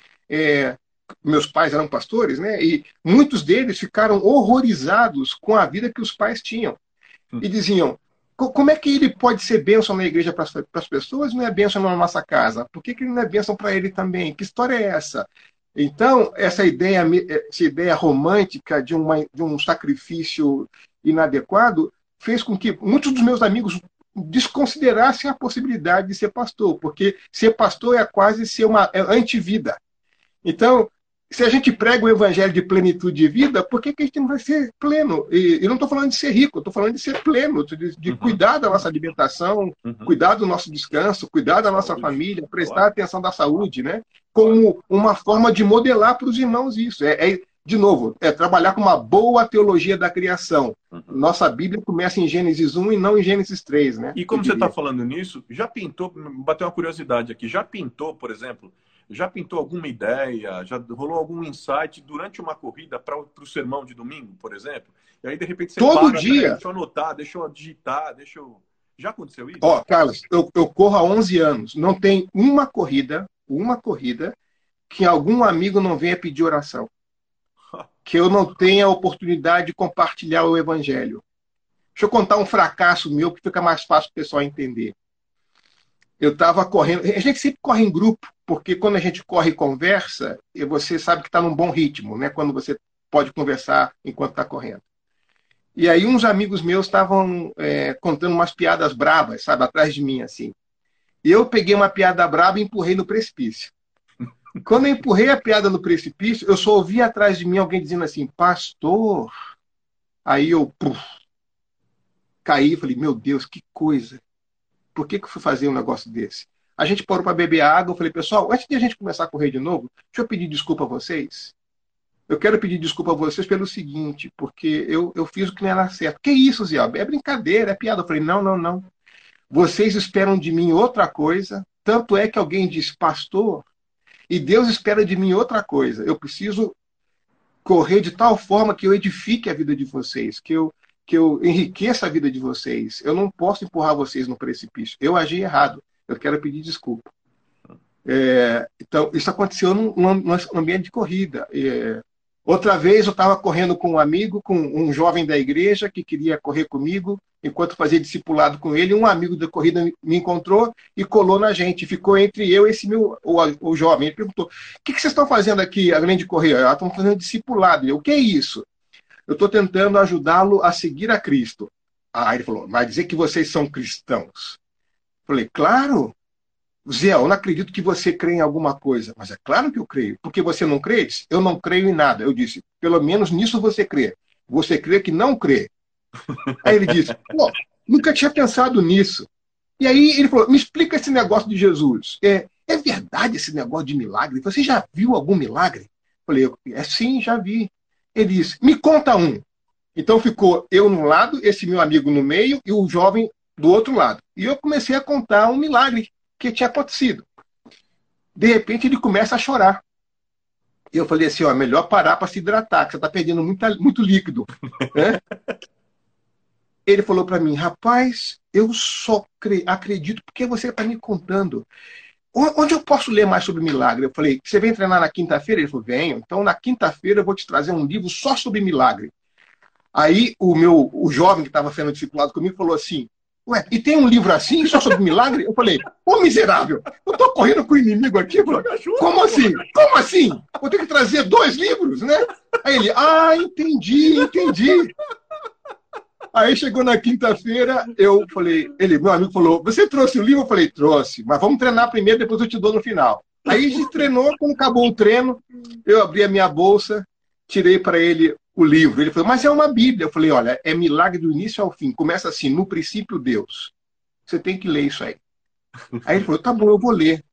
[SPEAKER 1] é, meus pais eram pastores, né? E muitos deles ficaram horrorizados com a vida que os pais tinham. E diziam, como é que ele pode ser bênção na igreja para as pessoas e não é bênção na nossa casa? Por que, que ele não é bênção para ele também? Que história é essa? Então, essa ideia, essa ideia romântica de, uma, de um sacrifício inadequado fez com que muitos dos meus amigos desconsiderassem a possibilidade de ser pastor, porque ser pastor é quase ser uma é antivida. Então, se a gente prega o evangelho de plenitude de vida, por que, que a gente não vai ser pleno? E eu não estou falando de ser rico, estou falando de ser pleno, de, de uhum. cuidar da nossa alimentação, uhum. cuidar do nosso descanso, cuidar da nossa saúde. família, prestar claro. atenção da saúde, né? Como uma forma de modelar para os irmãos isso. É, é, de novo, é trabalhar com uma boa teologia da criação. Uhum. Nossa Bíblia começa em Gênesis um e não em Gênesis três, né?
[SPEAKER 2] E como você está falando nisso, já pintou, bateu uma curiosidade aqui, já pintou, por exemplo, já pintou alguma ideia, já rolou algum insight durante uma corrida para o sermão de domingo, por exemplo? E aí, de repente, você
[SPEAKER 1] Todo
[SPEAKER 2] para,
[SPEAKER 1] dia.
[SPEAKER 2] deixa eu anotar, deixa eu digitar, deixa eu... Já aconteceu isso?
[SPEAKER 1] Ó, Carlos, eu, eu corro há onze anos. Não tem uma corrida, uma corrida, que algum amigo não venha pedir oração. Que eu não tenha a oportunidade de compartilhar o evangelho. Deixa eu contar um fracasso meu, que fica mais fácil para o pessoal entender. Eu estava correndo... A gente sempre corre em grupo, porque quando a gente corre e conversa, você sabe que está num bom ritmo, né? Quando você pode conversar enquanto está correndo. E aí uns amigos meus estavam é, contando umas piadas bravas, sabe? Atrás de mim, assim. E eu peguei uma piada brava e empurrei no precipício. Quando eu empurrei a piada no precipício, eu só ouvi atrás de mim alguém dizendo assim, pastor. Aí eu puf, caí e falei, meu Deus, que coisa. Por que, que eu fui fazer um negócio desse? A gente parou para beber água. Eu falei, pessoal, antes de a gente começar a correr de novo, deixa eu pedir desculpa a vocês. Eu quero pedir desculpa a vocês pelo seguinte, porque eu, eu fiz o que não era certo. Que isso, Zé? É brincadeira, é piada. Eu falei, não, não, não. Vocês esperam de mim outra coisa. Tanto é que alguém disse, pastor, e Deus espera de mim outra coisa. Eu preciso correr de tal forma que eu edifique a vida de vocês, que eu, que eu enriqueça a vida de vocês. Eu não posso empurrar vocês no precipício. Eu agi errado. Eu quero pedir desculpa. É, então, isso aconteceu num, num ambiente de corrida. É, outra vez eu estava correndo com um amigo, com um jovem da igreja que queria correr comigo, enquanto fazia discipulado com ele. Um amigo da corrida me encontrou e colou na gente. Ficou entre eu e esse meu, o, o jovem. Ele perguntou, o que, que vocês estão fazendo aqui, além de correr? Ah, estamos fazendo discipulado. Eu, o que é isso? Eu estou tentando ajudá-lo a seguir a Cristo. Ah, ele falou, vai dizer que vocês são cristãos. Eu falei, claro. Zé, eu não acredito que você crê em alguma coisa. Mas é claro que eu creio. Porque você não crê? Eu não creio em nada. Eu disse, pelo menos nisso você crê. Você crê que não crê. Aí ele disse, pô, nunca tinha pensado nisso. E aí ele falou, me explica esse negócio de Jesus. É, é verdade esse negócio de milagre? Você já viu algum milagre? Eu falei, é sim, já vi. Ele disse, me conta um. Então ficou eu no lado, esse meu amigo no meio e o jovem do outro lado. E eu comecei a contar um milagre que tinha acontecido. De repente ele começa a chorar. E eu falei assim, ó, melhor parar para se hidratar, que você está perdendo muita, muito líquido. Né? Ele falou para mim, rapaz, eu só cre... acredito porque você está me contando. Onde eu posso ler mais sobre milagre? Eu falei, você vem treinar na quinta-feira? Ele falou, venho. Então na quinta-feira eu vou te trazer um livro só sobre milagre. Aí o meu, o jovem que estava sendo discipulado comigo falou assim, ué, e tem um livro assim, só sobre milagre? Eu falei, ô miserável, eu tô correndo com o inimigo aqui. Falei, como assim? Como assim? Vou ter que trazer dois livros, né? Aí ele, ah, entendi, entendi. Aí chegou na quinta-feira, eu falei, ele, meu amigo falou, você trouxe o livro? Eu falei, trouxe, mas vamos treinar primeiro, depois eu te dou no final. Aí a gente treinou, quando acabou o treino, eu abri a minha bolsa, tirei para ele o livro. Ele falou, mas é uma Bíblia. Eu falei, olha, é milagre do início ao fim. Começa assim, no princípio Deus. Você tem que ler isso aí. Aí ele falou, tá bom, eu vou ler.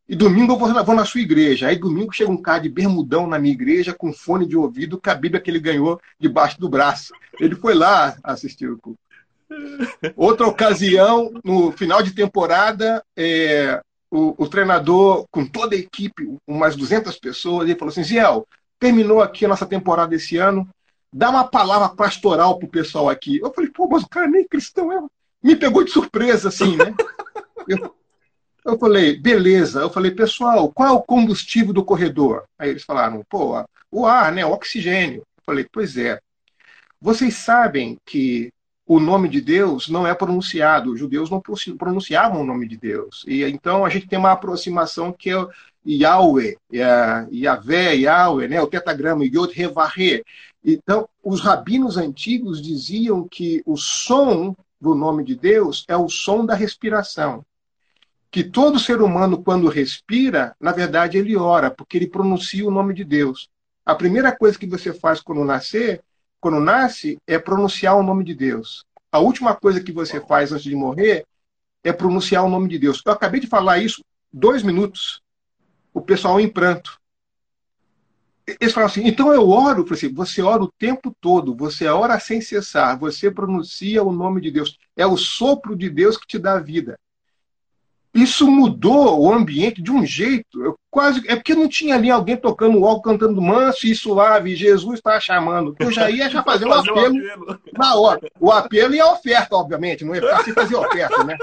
[SPEAKER 1] e domingo eu vou, vou na sua igreja. Aí domingo chega um cara de bermudão na minha igreja com fone de ouvido com a Bíblia que ele ganhou debaixo do braço. Ele foi lá assistir o culto. Outra ocasião, no final de temporada, é, o, o treinador, com toda a equipe, umas duzentas pessoas, ele falou assim, Ziel, terminou aqui a nossa temporada esse ano, dá uma palavra pastoral pro pessoal aqui. Eu falei, pô, mas o cara nem cristão é. Me pegou de surpresa, assim, né? Eu, eu falei, beleza. Eu falei, pessoal, qual é o combustível do corredor? Aí eles falaram, pô, o ar, né? O oxigênio. Eu falei, pois é. Vocês sabem que o nome de Deus não é pronunciado. Os judeus não pronunciavam o nome de Deus. E então a gente tem uma aproximação que é Yahweh, Yahvé, Yahweh, né? O tetragrama Yod Revaré. Então, os rabinos antigos diziam que o som do nome de Deus é o som da respiração. Que todo ser humano, quando respira, na verdade, ele ora, porque ele pronuncia o nome de Deus. A primeira coisa que você faz quando nascer, quando nasce, é pronunciar o nome de Deus. A última coisa que você faz antes de morrer é pronunciar o nome de Deus. Eu acabei de falar isso, dois minutos, o pessoal em pranto. Eles falam assim, então eu oro, eu falei assim, você ora o tempo todo, você ora sem cessar, você pronuncia o nome de Deus. É o sopro de Deus que te dá a vida. Isso mudou o ambiente de um jeito, eu quase, é porque não tinha ali alguém tocando o órgão, cantando manso e suave, Jesus está chamando. Eu já ia já fazer um apelo na hora. O apelo e a oferta, obviamente, não ia ficar sem fazer oferta, né?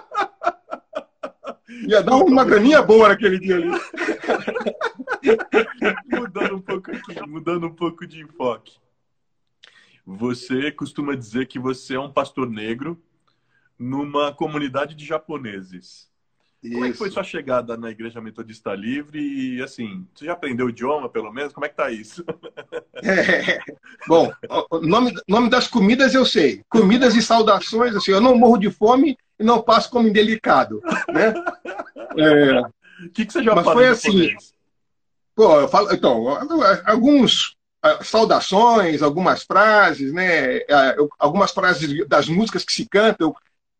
[SPEAKER 1] Ia dar uma graninha boa naquele dia ali.
[SPEAKER 2] Mudando um pouco aqui, mudando um pouco de enfoque. Você costuma dizer que você é um pastor negro numa comunidade de japoneses. Isso. Como é que foi sua chegada na Igreja Metodista Livre? E, assim, você já aprendeu o idioma, pelo menos? Como é que tá isso?
[SPEAKER 1] É, bom, o nome, nome das comidas eu sei. Comidas e saudações, assim, eu não morro de fome e não passo como indelicado, né? É,
[SPEAKER 2] o que, que você já
[SPEAKER 1] mas
[SPEAKER 2] falou?
[SPEAKER 1] Foi assim, pô, eu falo, então, alguns saudações, algumas frases, né? Algumas frases das músicas que se cantam,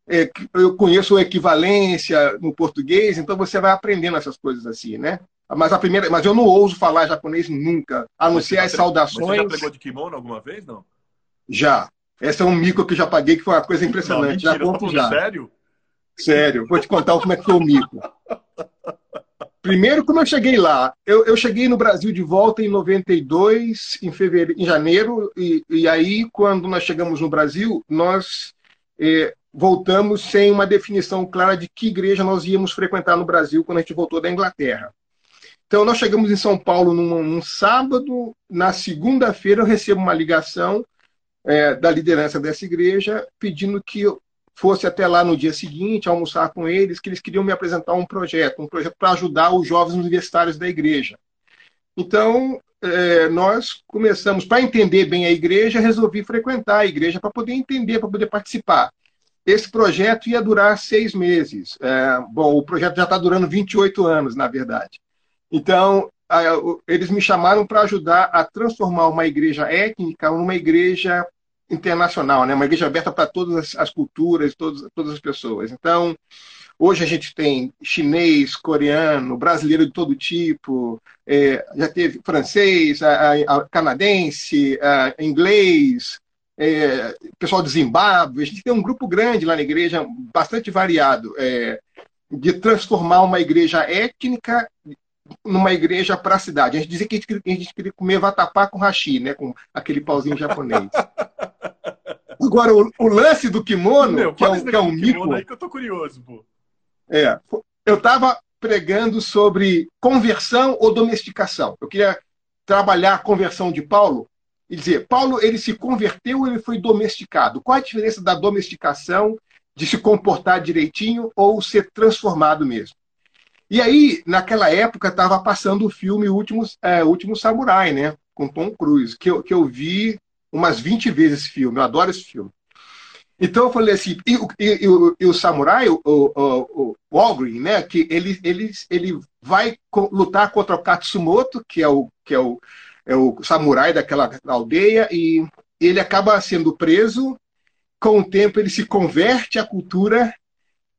[SPEAKER 1] eu conheço a equivalência no português, então você vai aprendendo essas coisas assim, né? Mas a primeira, mas eu não ouso falar japonês nunca, a não ser as saudações.
[SPEAKER 2] Você já pregou de kimono alguma vez, não?
[SPEAKER 1] Já. Esse é um mico que eu já paguei, que foi uma coisa impressionante.
[SPEAKER 2] Não, mentira,
[SPEAKER 1] já conto
[SPEAKER 2] tá
[SPEAKER 1] já.
[SPEAKER 2] Sério?
[SPEAKER 1] Sério. Vou te contar como é que foi o mico. Primeiro, como eu cheguei lá, eu, eu cheguei no Brasil de volta em noventa e dois, em fevereiro, em janeiro, e, e aí quando nós chegamos no Brasil, nós eh, voltamos sem uma definição clara de que igreja nós íamos frequentar no Brasil quando a gente voltou da Inglaterra. Então, nós chegamos em São Paulo num, num sábado, na segunda-feira eu recebo uma ligação é, da liderança dessa igreja pedindo que eu fosse até lá no dia seguinte, almoçar com eles, que eles queriam me apresentar um projeto, um projeto para ajudar os jovens universitários da igreja. Então, é, nós começamos, para entender bem a igreja, resolvi frequentar a igreja para poder entender, para poder participar. Esse projeto ia durar seis meses. É, bom, o projeto já está durando vinte e oito anos, na verdade. Então, eles me chamaram para ajudar a transformar uma igreja étnica numa igreja internacional, né? Uma igreja aberta para todas as culturas, todas, todas as pessoas. Então, hoje a gente tem chinês, coreano, brasileiro de todo tipo, é, já teve francês, a, a canadense, a inglês, é, pessoal de Zimbábue. A gente tem um grupo grande lá na igreja, bastante variado, é, de transformar uma igreja étnica numa igreja para a cidade. A gente dizia que a gente, queria, a gente queria comer vatapá com hashi, né? Com aquele pauzinho japonês. Agora, o, o lance do kimono, Meu, que, é um, que é um mico...
[SPEAKER 2] aí que eu tô curioso, pô.
[SPEAKER 1] É, eu estava pregando sobre conversão ou domesticação. Eu queria trabalhar a conversão de Paulo e dizer, Paulo, ele se converteu ou ele foi domesticado? Qual a diferença da domesticação, de se comportar direitinho ou ser transformado mesmo? E aí, naquela época, estava passando o filme Último, é, Último Samurai, né? Com Tom Cruise, que eu, que eu vi umas vinte vezes esse filme. Eu adoro esse filme. Então eu falei assim, e, e, e, o, e o samurai, o, o, o Walgreen, né? Que ele, ele, ele vai lutar contra o Katsumoto, que é o, que é o, é o samurai daquela aldeia, e ele acaba sendo preso. Com o tempo ele se converte à cultura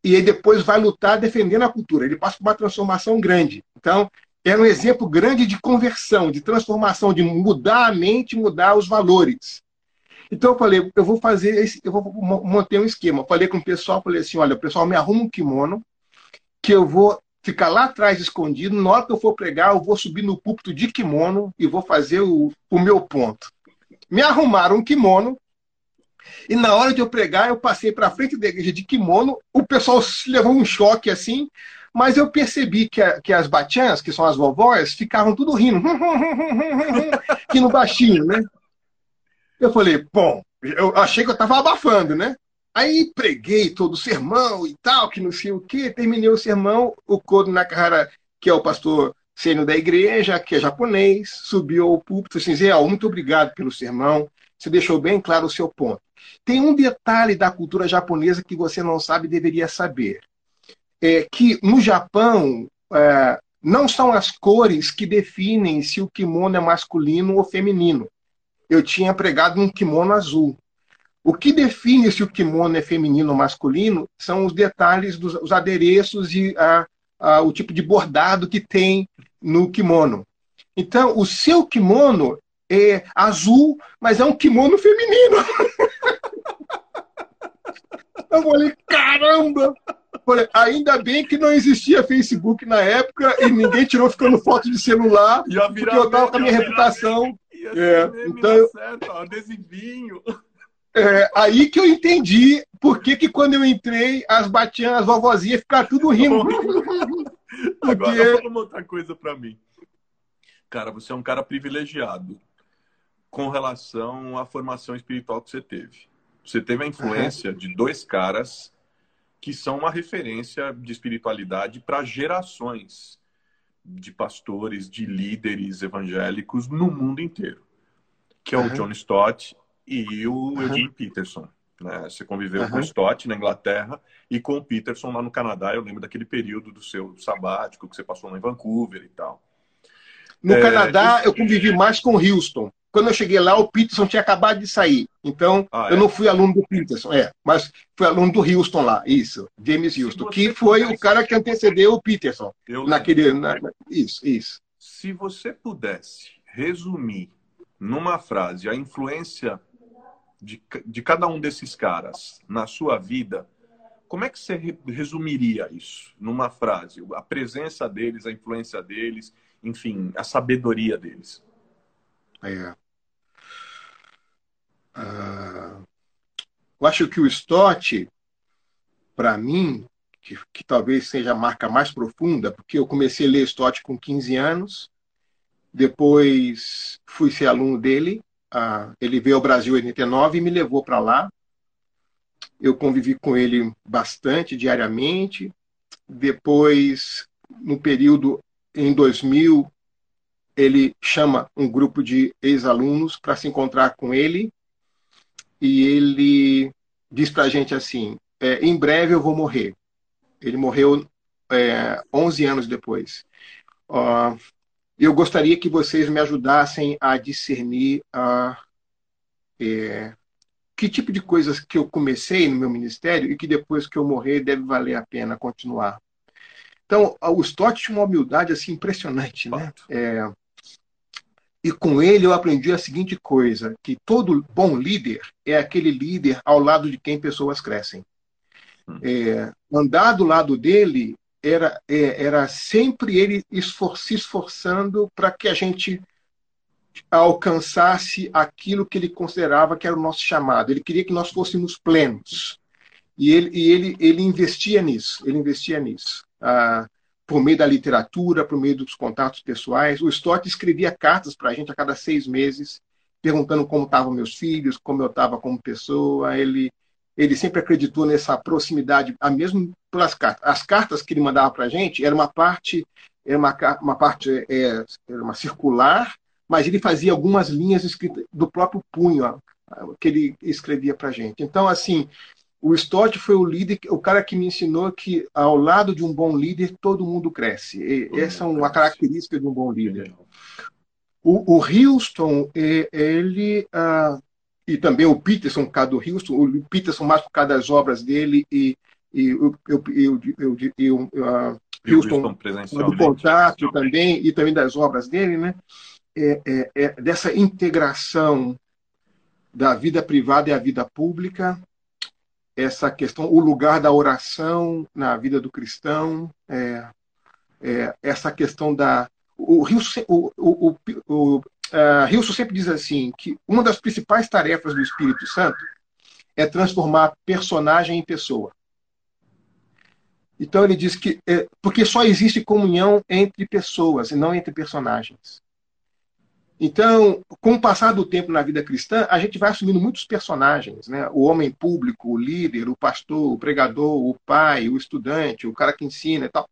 [SPEAKER 1] e aí depois vai lutar defendendo a cultura. Ele passa por uma transformação grande. Então, era um exemplo grande de conversão, de transformação, de mudar a mente, mudar os valores. Então eu falei, eu vou fazer, esse, eu vou montar um esquema. Eu falei com o pessoal, falei assim, olha, o pessoal me arruma um kimono, que eu vou ficar lá atrás escondido, na hora que eu for pregar, eu vou subir no púlpito de kimono e vou fazer o, o meu ponto. Me arrumaram um kimono, e na hora de eu pregar, eu passei para frente da igreja de kimono, o pessoal levou um choque assim, mas eu percebi que, a, que as batiãs, que são as vovós, ficavam tudo rindo, rindo baixinho, né? Eu falei, bom, eu achei que eu estava abafando, né? Aí preguei todo o sermão e tal, que não sei o quê, terminei o sermão, o Kodo Nakahara, que é o pastor sênior da igreja, que é japonês, subiu ao púlpito e disse, Zé, muito obrigado pelo sermão, você deixou bem claro o seu ponto. Tem um detalhe da cultura japonesa que você não sabe e deveria saber. É que no Japão, é, não são as cores que definem se o kimono é masculino ou feminino. Eu tinha pregado um kimono azul. O que define se o kimono é feminino ou masculino são os detalhes dos os adereços e a, a, o tipo de bordado que tem no kimono. Então, o seu kimono é azul, mas é um kimono feminino. Eu falei, caramba! Falei, ainda bem que não existia Facebook na época e ninguém tirou ficando foto de celular, porque eu estava com a minha reputação.
[SPEAKER 2] É, então, certo, ó, adesivinho.
[SPEAKER 1] É, aí que eu entendi por que, que quando eu entrei, as batiam, as vovozinhas ficaram tudo rindo.
[SPEAKER 2] Porque... Agora, fala uma outra coisa para mim. Cara, você é um cara privilegiado com relação à formação espiritual que você teve. Você teve a influência uhum. de dois caras que são uma referência de espiritualidade para gerações de pastores, de líderes evangélicos no mundo inteiro, que é o uhum. John Stott e o uhum. Eugene Peterson. Né? Você conviveu uhum. com o Stott na Inglaterra e com o Peterson lá no Canadá. Eu lembro daquele período do seu sabático que você passou lá em Vancouver e tal.
[SPEAKER 1] No
[SPEAKER 2] é,
[SPEAKER 1] Canadá, eu convivi mais com Houston. Quando eu cheguei lá, o Peterson tinha acabado de sair. Então, ah, eu é? não fui aluno do Peterson, é, mas fui aluno do Houston lá, isso, James Houston, que foi pudesse... o cara que antecedeu o Peterson. Eu naquele, na, isso, isso.
[SPEAKER 2] Se você pudesse resumir numa frase a influência de, de cada um desses caras na sua vida, como é que você resumiria isso numa frase? A presença deles, a influência deles, enfim, a sabedoria deles.
[SPEAKER 1] É. Uh, eu acho que o Stott, para mim, que, que talvez seja a marca mais profunda, porque eu comecei a ler Stott com quinze anos, depois fui ser aluno dele, uh, ele veio ao Brasil em oitenta e nove e me levou para lá. Eu convivi com ele bastante, diariamente. Depois, no período em dois mil, ele chama um grupo de ex-alunos para se encontrar com ele e ele diz para a gente assim, é, em breve eu vou morrer. Ele morreu é, onze anos depois. Uh, eu gostaria que vocês me ajudassem a discernir uh, é, que tipo de coisas que eu comecei no meu ministério e que depois que eu morrer deve valer a pena continuar. Então, o Stott tinha uma humildade assim, impressionante, né? É, e com ele eu aprendi a seguinte coisa, que todo bom líder é aquele líder ao lado de quem pessoas crescem. É, andar do lado dele era, é, era sempre ele esfor se esforçando para que a gente alcançasse aquilo que ele considerava que era o nosso chamado. Ele queria que nós fôssemos plenos. E ele, e ele, ele investia nisso. Ele investia nisso. Ah, por meio da literatura, por meio dos contatos pessoais. O Stott escrevia cartas para a gente a cada seis meses, perguntando como estavam meus filhos, como eu estava como pessoa. Ele, ele sempre acreditou nessa proximidade, a mesmo pelas cartas. As cartas que ele mandava para a gente era uma parte, era uma, uma parte é, era uma circular, mas ele fazia algumas linhas escritas do próprio punho, ó, que ele escrevia para a gente. Então, assim, o Stott foi o líder, o cara que me ensinou que ao lado de um bom líder todo mundo cresce. E essa é uma característica de um bom líder. O, o Houston, ele uh, e também o Peterson, por causa do Houston, o Peterson mais por causa das obras dele e, e eu, eu, eu, eu, eu, eu
[SPEAKER 2] Viu o
[SPEAKER 1] Houston,
[SPEAKER 2] Houston
[SPEAKER 1] do
[SPEAKER 2] presencialmente?
[SPEAKER 1] contato também, e também das obras dele, né? É, é, é dessa integração da vida privada e a vida pública, essa questão, o lugar da oração na vida do cristão, é, é, essa questão da. O Hilson, o, o, o, o, uh, Hilson sempre diz assim, que uma das principais tarefas do Espírito Santo é transformar personagem em pessoa. Então ele diz que é, porque só existe comunhão entre pessoas e não entre personagens. Então, com o passar do tempo na vida cristã, a gente vai assumindo muitos personagens, né? O homem público, o líder, o pastor, o pregador, o pai, o estudante, o cara que ensina e tal.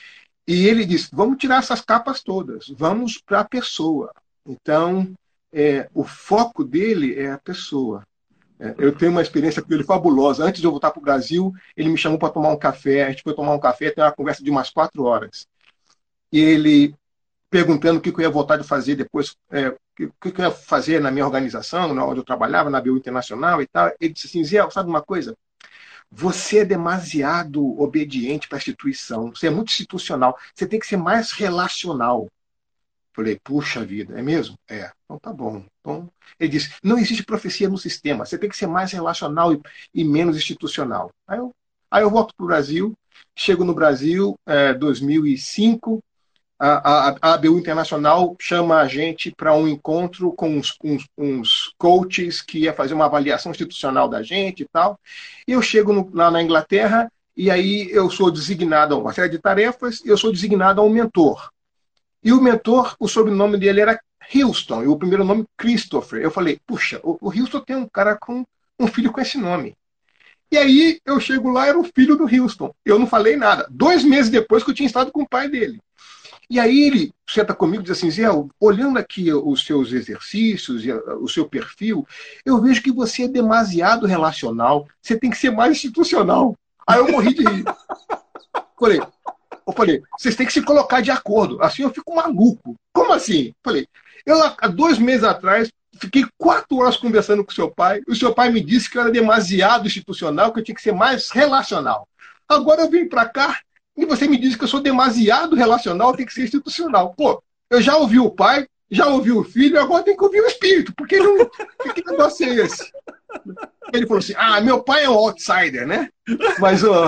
[SPEAKER 1] E ele diz: vamos tirar essas capas todas, vamos para a pessoa. Então, é, o foco dele é a pessoa. É, eu tenho uma experiência com ele fabulosa. Antes de eu voltar para o Brasil, ele me chamou para tomar um café. A gente foi tomar um café, tem uma conversa de umas quatro horas. E ele perguntando o que eu ia voltar de fazer depois, é, o que eu ia fazer na minha organização, na onde eu trabalhava, na B U Internacional e tal. Ele disse assim: Zé, sabe uma coisa? Você é demasiado obediente para a instituição. Você é muito institucional. Você tem que ser mais relacional. Falei, puxa vida, é mesmo? É. Então tá bom. Então, ele disse, não existe profecia no sistema. Você tem que ser mais relacional e, e menos institucional. Aí eu, aí eu volto para o Brasil. Chego no Brasil, é, dois mil e cinco. A, a, a A B U Internacional chama a gente para um encontro com uns, uns, uns coaches que ia fazer uma avaliação institucional da gente e tal. E eu chego no, lá na Inglaterra e aí eu sou designado a uma série de tarefas e eu sou designado a um mentor. E o mentor, o sobrenome dele era Houston e o primeiro nome Christopher. Eu falei, puxa, o, o Houston tem um cara com um filho com esse nome. E aí eu chego lá, era o filho do Houston. Eu não falei nada. Dois meses depois que eu tinha estado com o pai dele. E aí ele senta comigo e diz assim, Zé, olhando aqui os seus exercícios e o seu perfil, eu vejo que você é demasiado relacional, você tem que ser mais institucional. Aí eu morri de rir. Falei, eu falei, vocês têm que se colocar de acordo, assim eu fico maluco. Como assim? Falei, eu há dois meses atrás fiquei quatro horas conversando com o seu pai, o seu pai me disse que eu era demasiado institucional, que eu tinha que ser mais relacional. Agora eu vim para cá, e você me diz que eu sou demasiado relacional, tem que ser institucional. Pô, eu já ouvi o pai, já ouvi o filho, agora tem que ouvir o espírito. Porque não, que negócio é esse? Ele falou assim, ah, meu pai é um outsider, né? Mas, ó,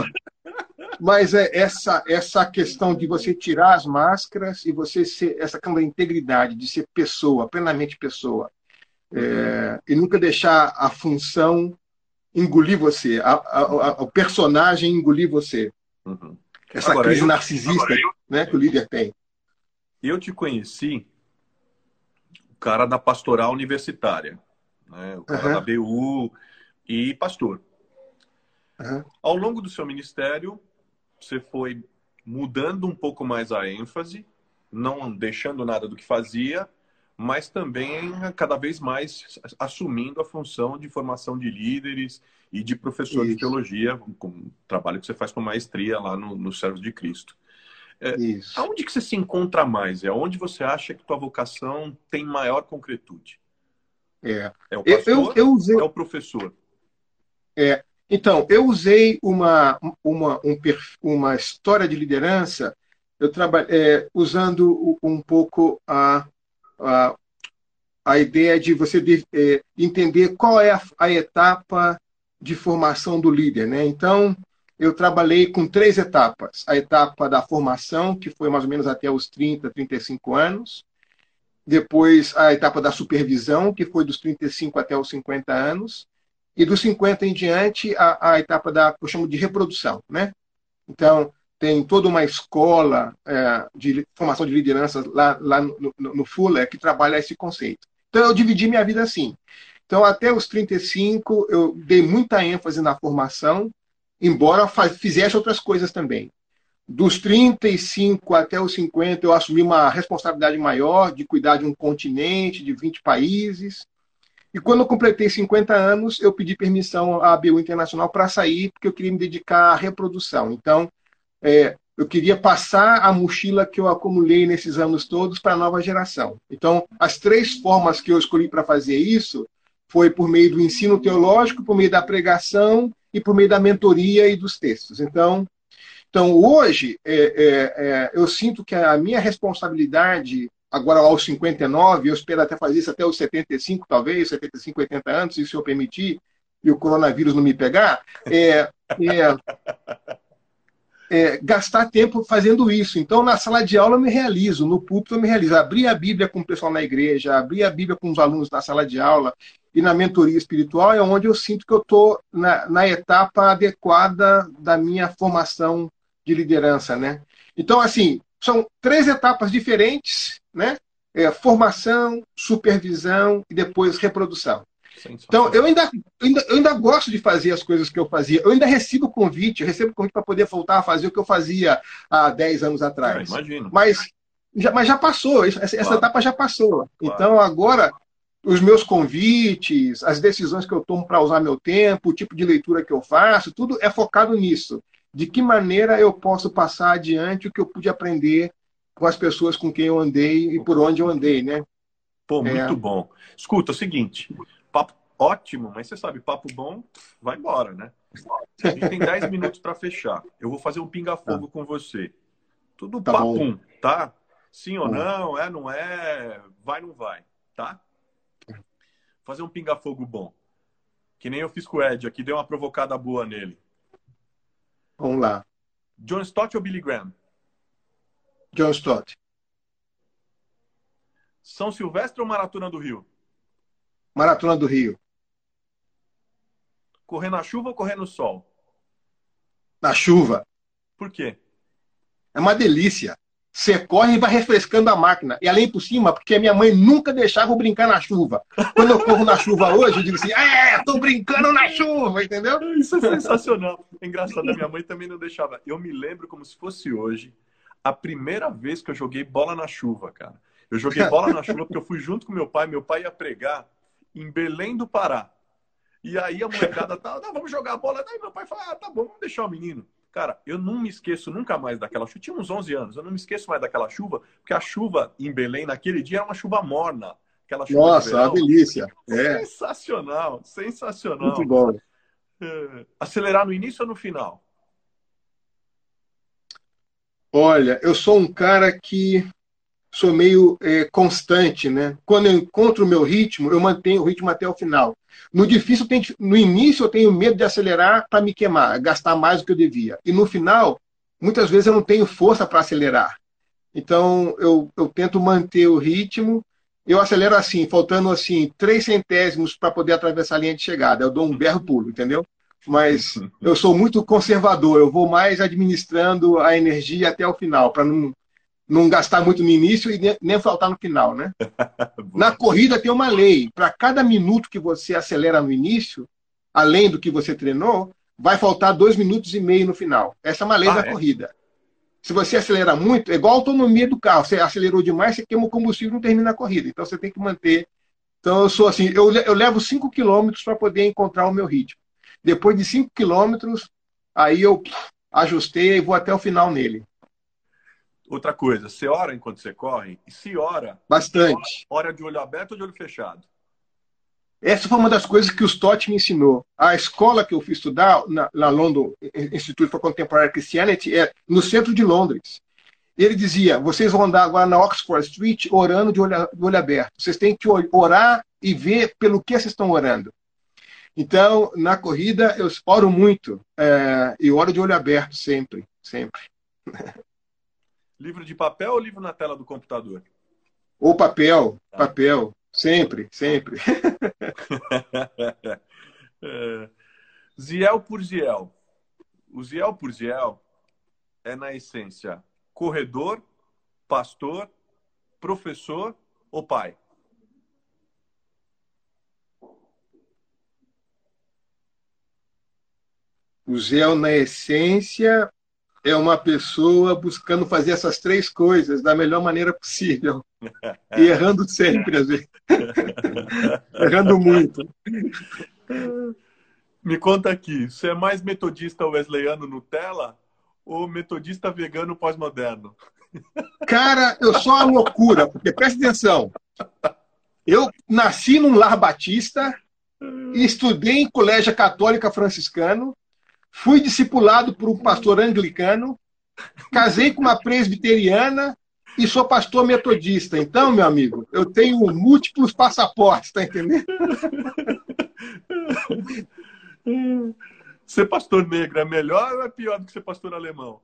[SPEAKER 1] mas é essa, essa questão de você tirar as máscaras e você ser, essa questão da integridade, de ser pessoa, plenamente pessoa. É, e nunca deixar a função engolir você, a, a, a, o personagem engolir você.
[SPEAKER 2] Uhum.
[SPEAKER 1] Essa
[SPEAKER 2] agora,
[SPEAKER 1] crise
[SPEAKER 2] eu,
[SPEAKER 1] narcisista
[SPEAKER 2] agora, eu,
[SPEAKER 1] né, que o líder tem.
[SPEAKER 2] Eu te conheci, o cara da pastoral universitária, né? O cara
[SPEAKER 1] Uhum.
[SPEAKER 2] da B U e pastor.
[SPEAKER 1] Uhum.
[SPEAKER 2] Ao longo do seu ministério, você foi mudando um pouco mais a ênfase, não deixando nada do que fazia, mas também cada vez mais assumindo a função de formação de líderes e de professor Isso. de teologia, com o trabalho que você faz com maestria lá no, no Servos de Cristo. É,
[SPEAKER 1] Isso.
[SPEAKER 2] aonde que você se encontra mais? É onde você acha que tua vocação tem maior concretude?
[SPEAKER 1] É,
[SPEAKER 2] é o pastor
[SPEAKER 1] eu, eu usei...
[SPEAKER 2] ou é o professor?
[SPEAKER 1] É, então, eu usei uma, uma, um, uma história de liderança, eu trabalhei é, usando um pouco a, a, a ideia de você de, é, entender qual é a, a etapa de formação do líder, né? Então, eu trabalhei com três etapas. A etapa da formação, que foi mais ou menos até os trinta, trinta e cinco anos. Depois, a etapa da supervisão, que foi dos trinta e cinco até os cinquenta anos. E dos cinquenta em diante, a, a etapa da, que eu chamo de reprodução, né? Então, tem toda uma escola é, de formação de liderança lá, lá no, no, no Fuller que trabalha esse conceito. Então, eu dividi minha vida assim. Então, até os trinta e cinco, eu dei muita ênfase na formação, embora fizesse outras coisas também. Dos trinta e cinco até os cinquenta, eu assumi uma responsabilidade maior de cuidar de um continente, de vinte países. E quando eu completei cinquenta anos, eu pedi permissão à A B U Internacional para sair, porque eu queria me dedicar à reprodução. Então, é, eu queria passar a mochila que eu acumulei nesses anos todos para a nova geração. Então, as três formas que eu escolhi para fazer isso foi por meio do ensino teológico, por meio da pregação e por meio da mentoria e dos textos. Então, então hoje, é, é, é, eu sinto que a minha responsabilidade, agora aos cinquenta e nove, eu espero até fazer isso até os setenta e cinco, talvez, setenta e cinco, oitenta anos, se eu permitir, e o coronavírus não me pegar, é, é, é gastar tempo fazendo isso. Então, na sala de aula eu me realizo, no púlpito eu me realizo. Abrir a Bíblia com o pessoal na igreja, abrir a Bíblia com os alunos na sala de aula e na mentoria espiritual é onde eu sinto que eu estou na, na etapa adequada da minha formação de liderança, né? Então, assim, são três etapas diferentes, né? É, formação, supervisão e depois reprodução. Então, eu ainda, eu ainda, eu ainda gosto de fazer as coisas que eu fazia. Eu ainda recebo convite, eu recebo convite para poder voltar a fazer o que eu fazia há dez anos atrás.
[SPEAKER 2] É, imagino.
[SPEAKER 1] Mas já, mas já passou, essa, essa
[SPEAKER 2] Claro.
[SPEAKER 1] etapa já passou.
[SPEAKER 2] Claro.
[SPEAKER 1] Então, agora, os meus convites, as decisões que eu tomo para usar meu tempo, o tipo de leitura que eu faço, tudo é focado nisso. De que maneira eu posso passar adiante o que eu pude aprender com as pessoas com quem eu andei e por onde eu andei, né?
[SPEAKER 2] Pô, muito
[SPEAKER 1] É.
[SPEAKER 2] bom. Escuta, é o seguinte, papo ótimo, mas você sabe, papo bom, vai embora, né? A gente tem dez minutos para fechar. Eu vou fazer um pinga-fogo
[SPEAKER 1] Tá.
[SPEAKER 2] com você. Tudo
[SPEAKER 1] Tá
[SPEAKER 2] papum,
[SPEAKER 1] bom.
[SPEAKER 2] tá? Sim ou
[SPEAKER 1] Tá.
[SPEAKER 2] não, é, não é, vai, não vai, tá? Fazer um pinga-fogo bom. Que nem eu fiz com o Ed aqui, dei uma provocada boa nele.
[SPEAKER 1] Vamos lá.
[SPEAKER 2] John Stott ou Billy Graham?
[SPEAKER 1] John Stott.
[SPEAKER 2] São Silvestre ou Maratona do Rio?
[SPEAKER 1] Maratona do Rio.
[SPEAKER 2] Correr na chuva ou correr no sol?
[SPEAKER 1] Na chuva.
[SPEAKER 2] Por quê?
[SPEAKER 1] É uma delícia. Você corre e vai refrescando a máquina. E além por cima, porque a minha mãe nunca deixava eu brincar na chuva. Quando eu corro na chuva hoje, eu digo assim, é, tô brincando na chuva, entendeu?
[SPEAKER 2] Isso é sensacional. É engraçado, a minha mãe também não deixava. Eu me lembro como se fosse hoje, a primeira vez que eu joguei bola na chuva, cara. Eu joguei bola na chuva porque eu fui junto com meu pai. Meu pai ia pregar em Belém do Pará. E aí a molecada tava, tá, vamos jogar bola. Daí meu pai falou, ah, tá bom, vamos deixar o menino. Cara, eu não me esqueço nunca mais daquela chuva. Tinha uns onze anos, eu não me esqueço mais daquela chuva, porque a chuva em Belém, naquele dia, era uma chuva morna. Aquela chuva
[SPEAKER 1] Nossa,
[SPEAKER 2] de verão.
[SPEAKER 1] uma delícia. É.
[SPEAKER 2] Sensacional, sensacional.
[SPEAKER 1] Muito bom.
[SPEAKER 2] É. Acelerar no início ou no final?
[SPEAKER 1] Olha, eu sou um cara que sou meio é, constante, né? Quando eu encontro o meu ritmo, eu mantenho o ritmo até o final. No difícil, eu tenho, no início, eu tenho medo de acelerar para me queimar, gastar mais do que eu devia. E no final, muitas vezes eu não tenho força para acelerar. Então, eu, eu tento manter o ritmo. Eu acelero assim, faltando assim três centésimos para poder atravessar a linha de chegada. Eu dou um berro pulo, entendeu? Mas eu sou muito conservador. Eu vou mais administrando a energia até o final, para não não gastar muito no início e nem, nem faltar no final, né? Na corrida tem uma lei. Para cada minuto que você acelera no início, além do que você treinou, vai faltar dois minutos e meio no final. Essa é uma lei
[SPEAKER 2] ah,
[SPEAKER 1] da
[SPEAKER 2] é?
[SPEAKER 1] corrida. Se você acelera muito, é igual a autonomia do carro. Você acelerou demais, você queima o combustível e não termina a corrida. Então você tem que manter. Então eu sou assim, eu, eu levo cinco quilômetros para poder encontrar o meu ritmo. Depois de cinco quilômetros, aí eu ajustei e vou até o final nele.
[SPEAKER 2] Outra coisa, você ora enquanto você corre? E se ora,
[SPEAKER 1] bastante.
[SPEAKER 2] Ora de olho aberto ou de olho fechado?
[SPEAKER 1] Essa foi uma das coisas que o Stott me ensinou. A escola que eu fui estudar, na, na London Institute for Contemporary Christianity, é no centro de Londres. Ele dizia, vocês vão andar agora na Oxford Street orando de olho, de olho aberto. Vocês têm que orar e ver pelo que vocês estão orando. Então, na corrida, eu oro muito. É, e oro de olho aberto sempre, sempre.
[SPEAKER 2] Livro de papel ou livro na tela do computador?
[SPEAKER 1] Ou papel, papel. Sempre, sempre.
[SPEAKER 2] é, Ziel por Ziel. O Ziel por Ziel é, na essência, corredor, pastor, professor ou pai?
[SPEAKER 1] O Ziel, na essência, é uma pessoa buscando fazer essas três coisas da melhor maneira possível. E errando sempre, às vezes. Errando muito.
[SPEAKER 2] Me conta aqui, você é mais metodista wesleyano Nutella ou metodista vegano pós-moderno?
[SPEAKER 1] Cara, eu sou uma loucura, porque presta atenção. Eu nasci num lar batista e estudei em colégio católico franciscano fui discipulado por um pastor anglicano, casei com uma presbiteriana e sou pastor metodista. Então, meu amigo, eu tenho múltiplos passaportes, tá entendendo?
[SPEAKER 2] Ser pastor negro é melhor ou é pior do que ser pastor alemão?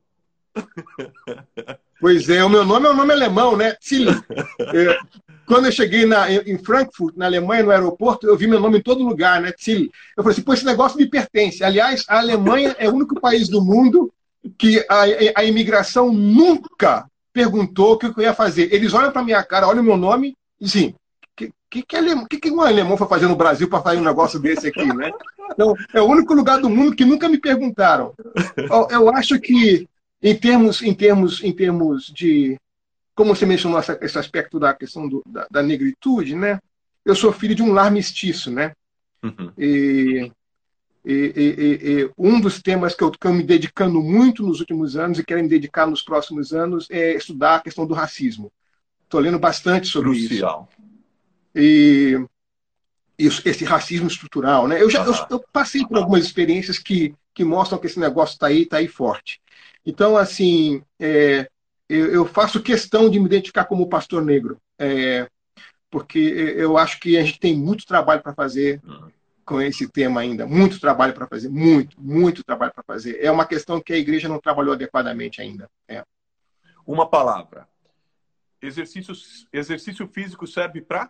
[SPEAKER 1] Pois é, o meu nome é um nome alemão, né? Till. É, quando eu cheguei na, em Frankfurt, na Alemanha, no aeroporto, eu vi meu nome em todo lugar, né? Till. Eu falei assim, pô, esse negócio me pertence. Aliás, a Alemanha é o único país do mundo que a, a imigração nunca perguntou o que eu ia fazer. Eles olham para minha cara, olham o meu nome e dizem, o que, que, que, alemão, que, que um alemão foi fazer no Brasil para fazer um negócio desse aqui, né? Então, é o único lugar do mundo que nunca me perguntaram. Eu, eu acho que Em termos, em, termos, em termos de, como você mencionou essa, esse aspecto da questão do, da, da negritude, né? Eu sou filho de um lar mestiço, né?
[SPEAKER 2] Uhum.
[SPEAKER 1] E, e, e, e um dos temas que eu estou me dedicando muito nos últimos anos e quero me dedicar nos próximos anos é estudar a questão do racismo. Estou lendo bastante sobre
[SPEAKER 2] Crucial.
[SPEAKER 1] isso. E isso, esse racismo estrutural, né? Eu já
[SPEAKER 2] Uhum.
[SPEAKER 1] eu, eu passei por algumas experiências que, que mostram que esse negócio está aí, está aí forte. Então, assim, é, eu, eu faço questão de me identificar como pastor negro, é, porque eu acho que a gente tem muito trabalho para fazer com esse tema ainda, muito trabalho para fazer, muito, muito trabalho para fazer. É uma questão que a igreja não trabalhou adequadamente ainda. É.
[SPEAKER 2] Uma palavra. Exercício, exercício físico serve para?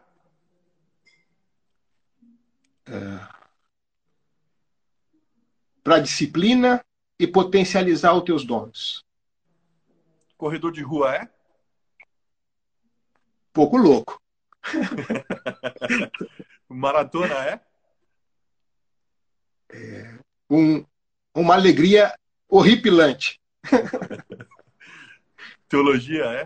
[SPEAKER 1] É, para disciplina e potencializar os teus dons.
[SPEAKER 2] Corredor de rua é?
[SPEAKER 1] Pouco louco.
[SPEAKER 2] Maratona é?
[SPEAKER 1] É um, uma alegria horripilante.
[SPEAKER 2] Teologia é?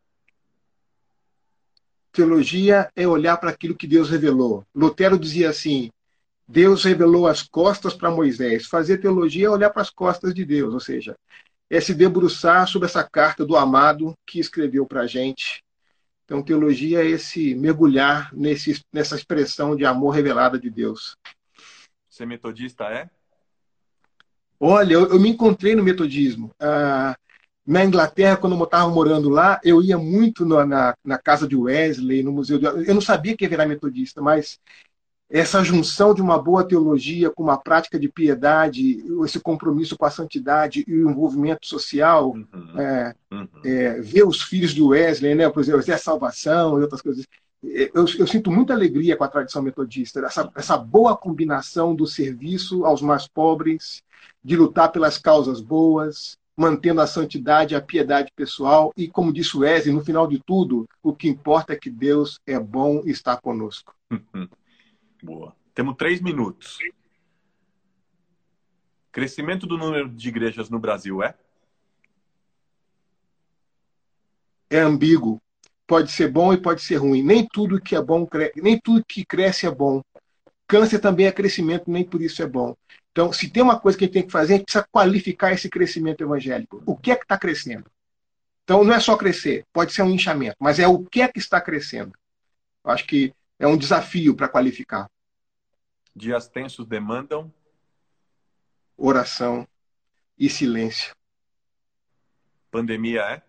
[SPEAKER 1] Teologia é olhar para aquilo que Deus revelou. Lutero dizia assim, Deus revelou as costas para Moisés. Fazer teologia é olhar para as costas de Deus, ou seja, é se debruçar sobre essa carta do amado que escreveu para a gente. Então, teologia é esse mergulhar nesse, nessa expressão de amor revelada de Deus.
[SPEAKER 2] Ser metodista é?
[SPEAKER 1] Olha, eu, eu me encontrei no metodismo. Ah, na Inglaterra, quando eu estava morando lá, eu ia muito no, na, na casa de Wesley, no museu de... Eu não sabia que ia virar metodista, mas essa junção de uma boa teologia com uma prática de piedade, esse compromisso com a santidade e o envolvimento social,
[SPEAKER 2] Uhum.
[SPEAKER 1] é,
[SPEAKER 2] Uhum.
[SPEAKER 1] é, ver os filhos de Wesley, né, por exemplo, a salvação e outras coisas. Eu, eu sinto muita alegria com a tradição metodista, essa, essa boa combinação do serviço aos mais pobres, de lutar pelas causas boas, mantendo a santidade e a piedade pessoal. E, como disse Wesley, no final de tudo, o que importa é que Deus é bom e está conosco.
[SPEAKER 2] Boa. Temos três minutos. Crescimento do número de igrejas no Brasil é?
[SPEAKER 1] É ambíguo. Pode ser bom e pode ser ruim. Nem tudo que é bom, nem tudo que cresce é bom. Câncer também é crescimento, nem por isso é bom. Então, se tem uma coisa que a gente tem que fazer, a gente precisa qualificar esse crescimento evangélico. O que é que está crescendo? Então, não é só crescer, pode ser um inchamento, mas é o que é que está crescendo. Eu acho que é um desafio para qualificar.
[SPEAKER 2] Dias tensos demandam?
[SPEAKER 1] Oração e silêncio.
[SPEAKER 2] Pandemia é?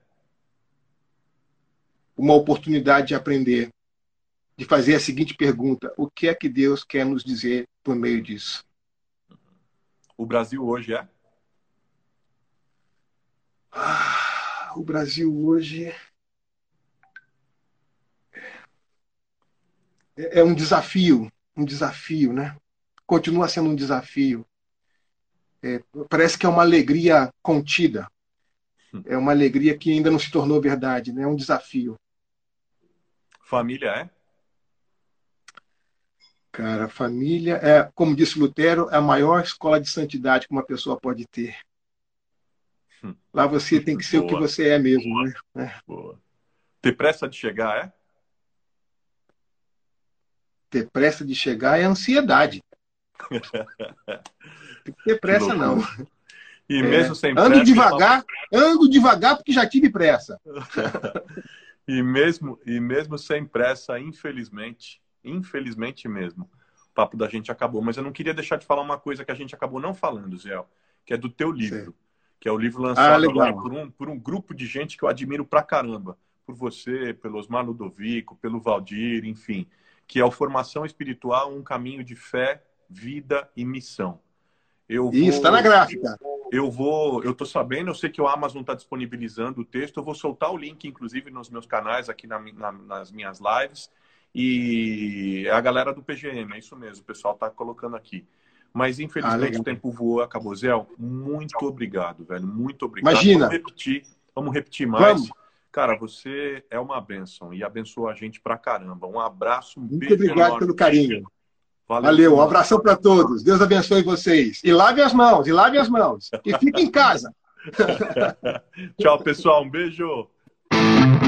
[SPEAKER 1] Uma oportunidade de aprender, de fazer a seguinte pergunta: o que é que Deus quer nos dizer por meio disso?
[SPEAKER 2] O Brasil hoje é?
[SPEAKER 1] Ah, o Brasil hoje é um desafio, um desafio, né? Continua sendo um desafio. É, parece que é uma alegria contida. É uma alegria que ainda não se tornou verdade, né? É um desafio.
[SPEAKER 2] Família é?
[SPEAKER 1] Cara, família é, como disse Lutero, é a maior escola de santidade que uma pessoa pode ter. Lá você tem que ser o que você é mesmo,
[SPEAKER 2] Boa.
[SPEAKER 1] né?
[SPEAKER 2] Boa. Ter pressa de chegar é?
[SPEAKER 1] Ter pressa de chegar é ansiedade. Tem que ter pressa, não.
[SPEAKER 2] E
[SPEAKER 1] É,
[SPEAKER 2] mesmo sem
[SPEAKER 1] ando
[SPEAKER 2] pressa,
[SPEAKER 1] devagar, ando devagar porque já tive pressa.
[SPEAKER 2] e mesmo e mesmo sem pressa, infelizmente, infelizmente mesmo, o papo da gente acabou. Mas eu não queria deixar de falar uma coisa que a gente acabou não falando, Zé, que é do teu livro.
[SPEAKER 1] Sim.
[SPEAKER 2] Que é o livro
[SPEAKER 1] Ah,
[SPEAKER 2] lançado agora
[SPEAKER 1] legal.
[SPEAKER 2] por um, por um grupo de gente que eu admiro pra caramba. Por você, pelo Osmar Ludovico, pelo Valdir, enfim. Que é o Formação Espiritual, um caminho de fé, vida e missão. Eu
[SPEAKER 1] Isso, está
[SPEAKER 2] vou,
[SPEAKER 1] na gráfica.
[SPEAKER 2] eu vou, eu tô sabendo, eu sei que o Amazon está disponibilizando o texto, eu vou soltar o link, inclusive, nos meus canais, aqui na, na, nas minhas lives. E é a galera do P G M, é isso mesmo, o pessoal tá colocando aqui. Mas, infelizmente,
[SPEAKER 1] Ah,
[SPEAKER 2] o tempo voou, acabou. Zé, muito obrigado, velho. Muito obrigado.
[SPEAKER 1] Imagina.
[SPEAKER 2] Vamos repetir, vamos repetir mais.
[SPEAKER 1] Vamos.
[SPEAKER 2] Cara, você é uma bênção e abençoa a gente pra caramba. Um abraço, um
[SPEAKER 1] Muito
[SPEAKER 2] beijo
[SPEAKER 1] obrigado
[SPEAKER 2] enorme.
[SPEAKER 1] pelo carinho.
[SPEAKER 2] Valeu.
[SPEAKER 1] Valeu. Um abração para todos. Deus abençoe vocês. E lave as mãos, e lave as mãos. E fique em casa.
[SPEAKER 2] Tchau, pessoal. Um beijo.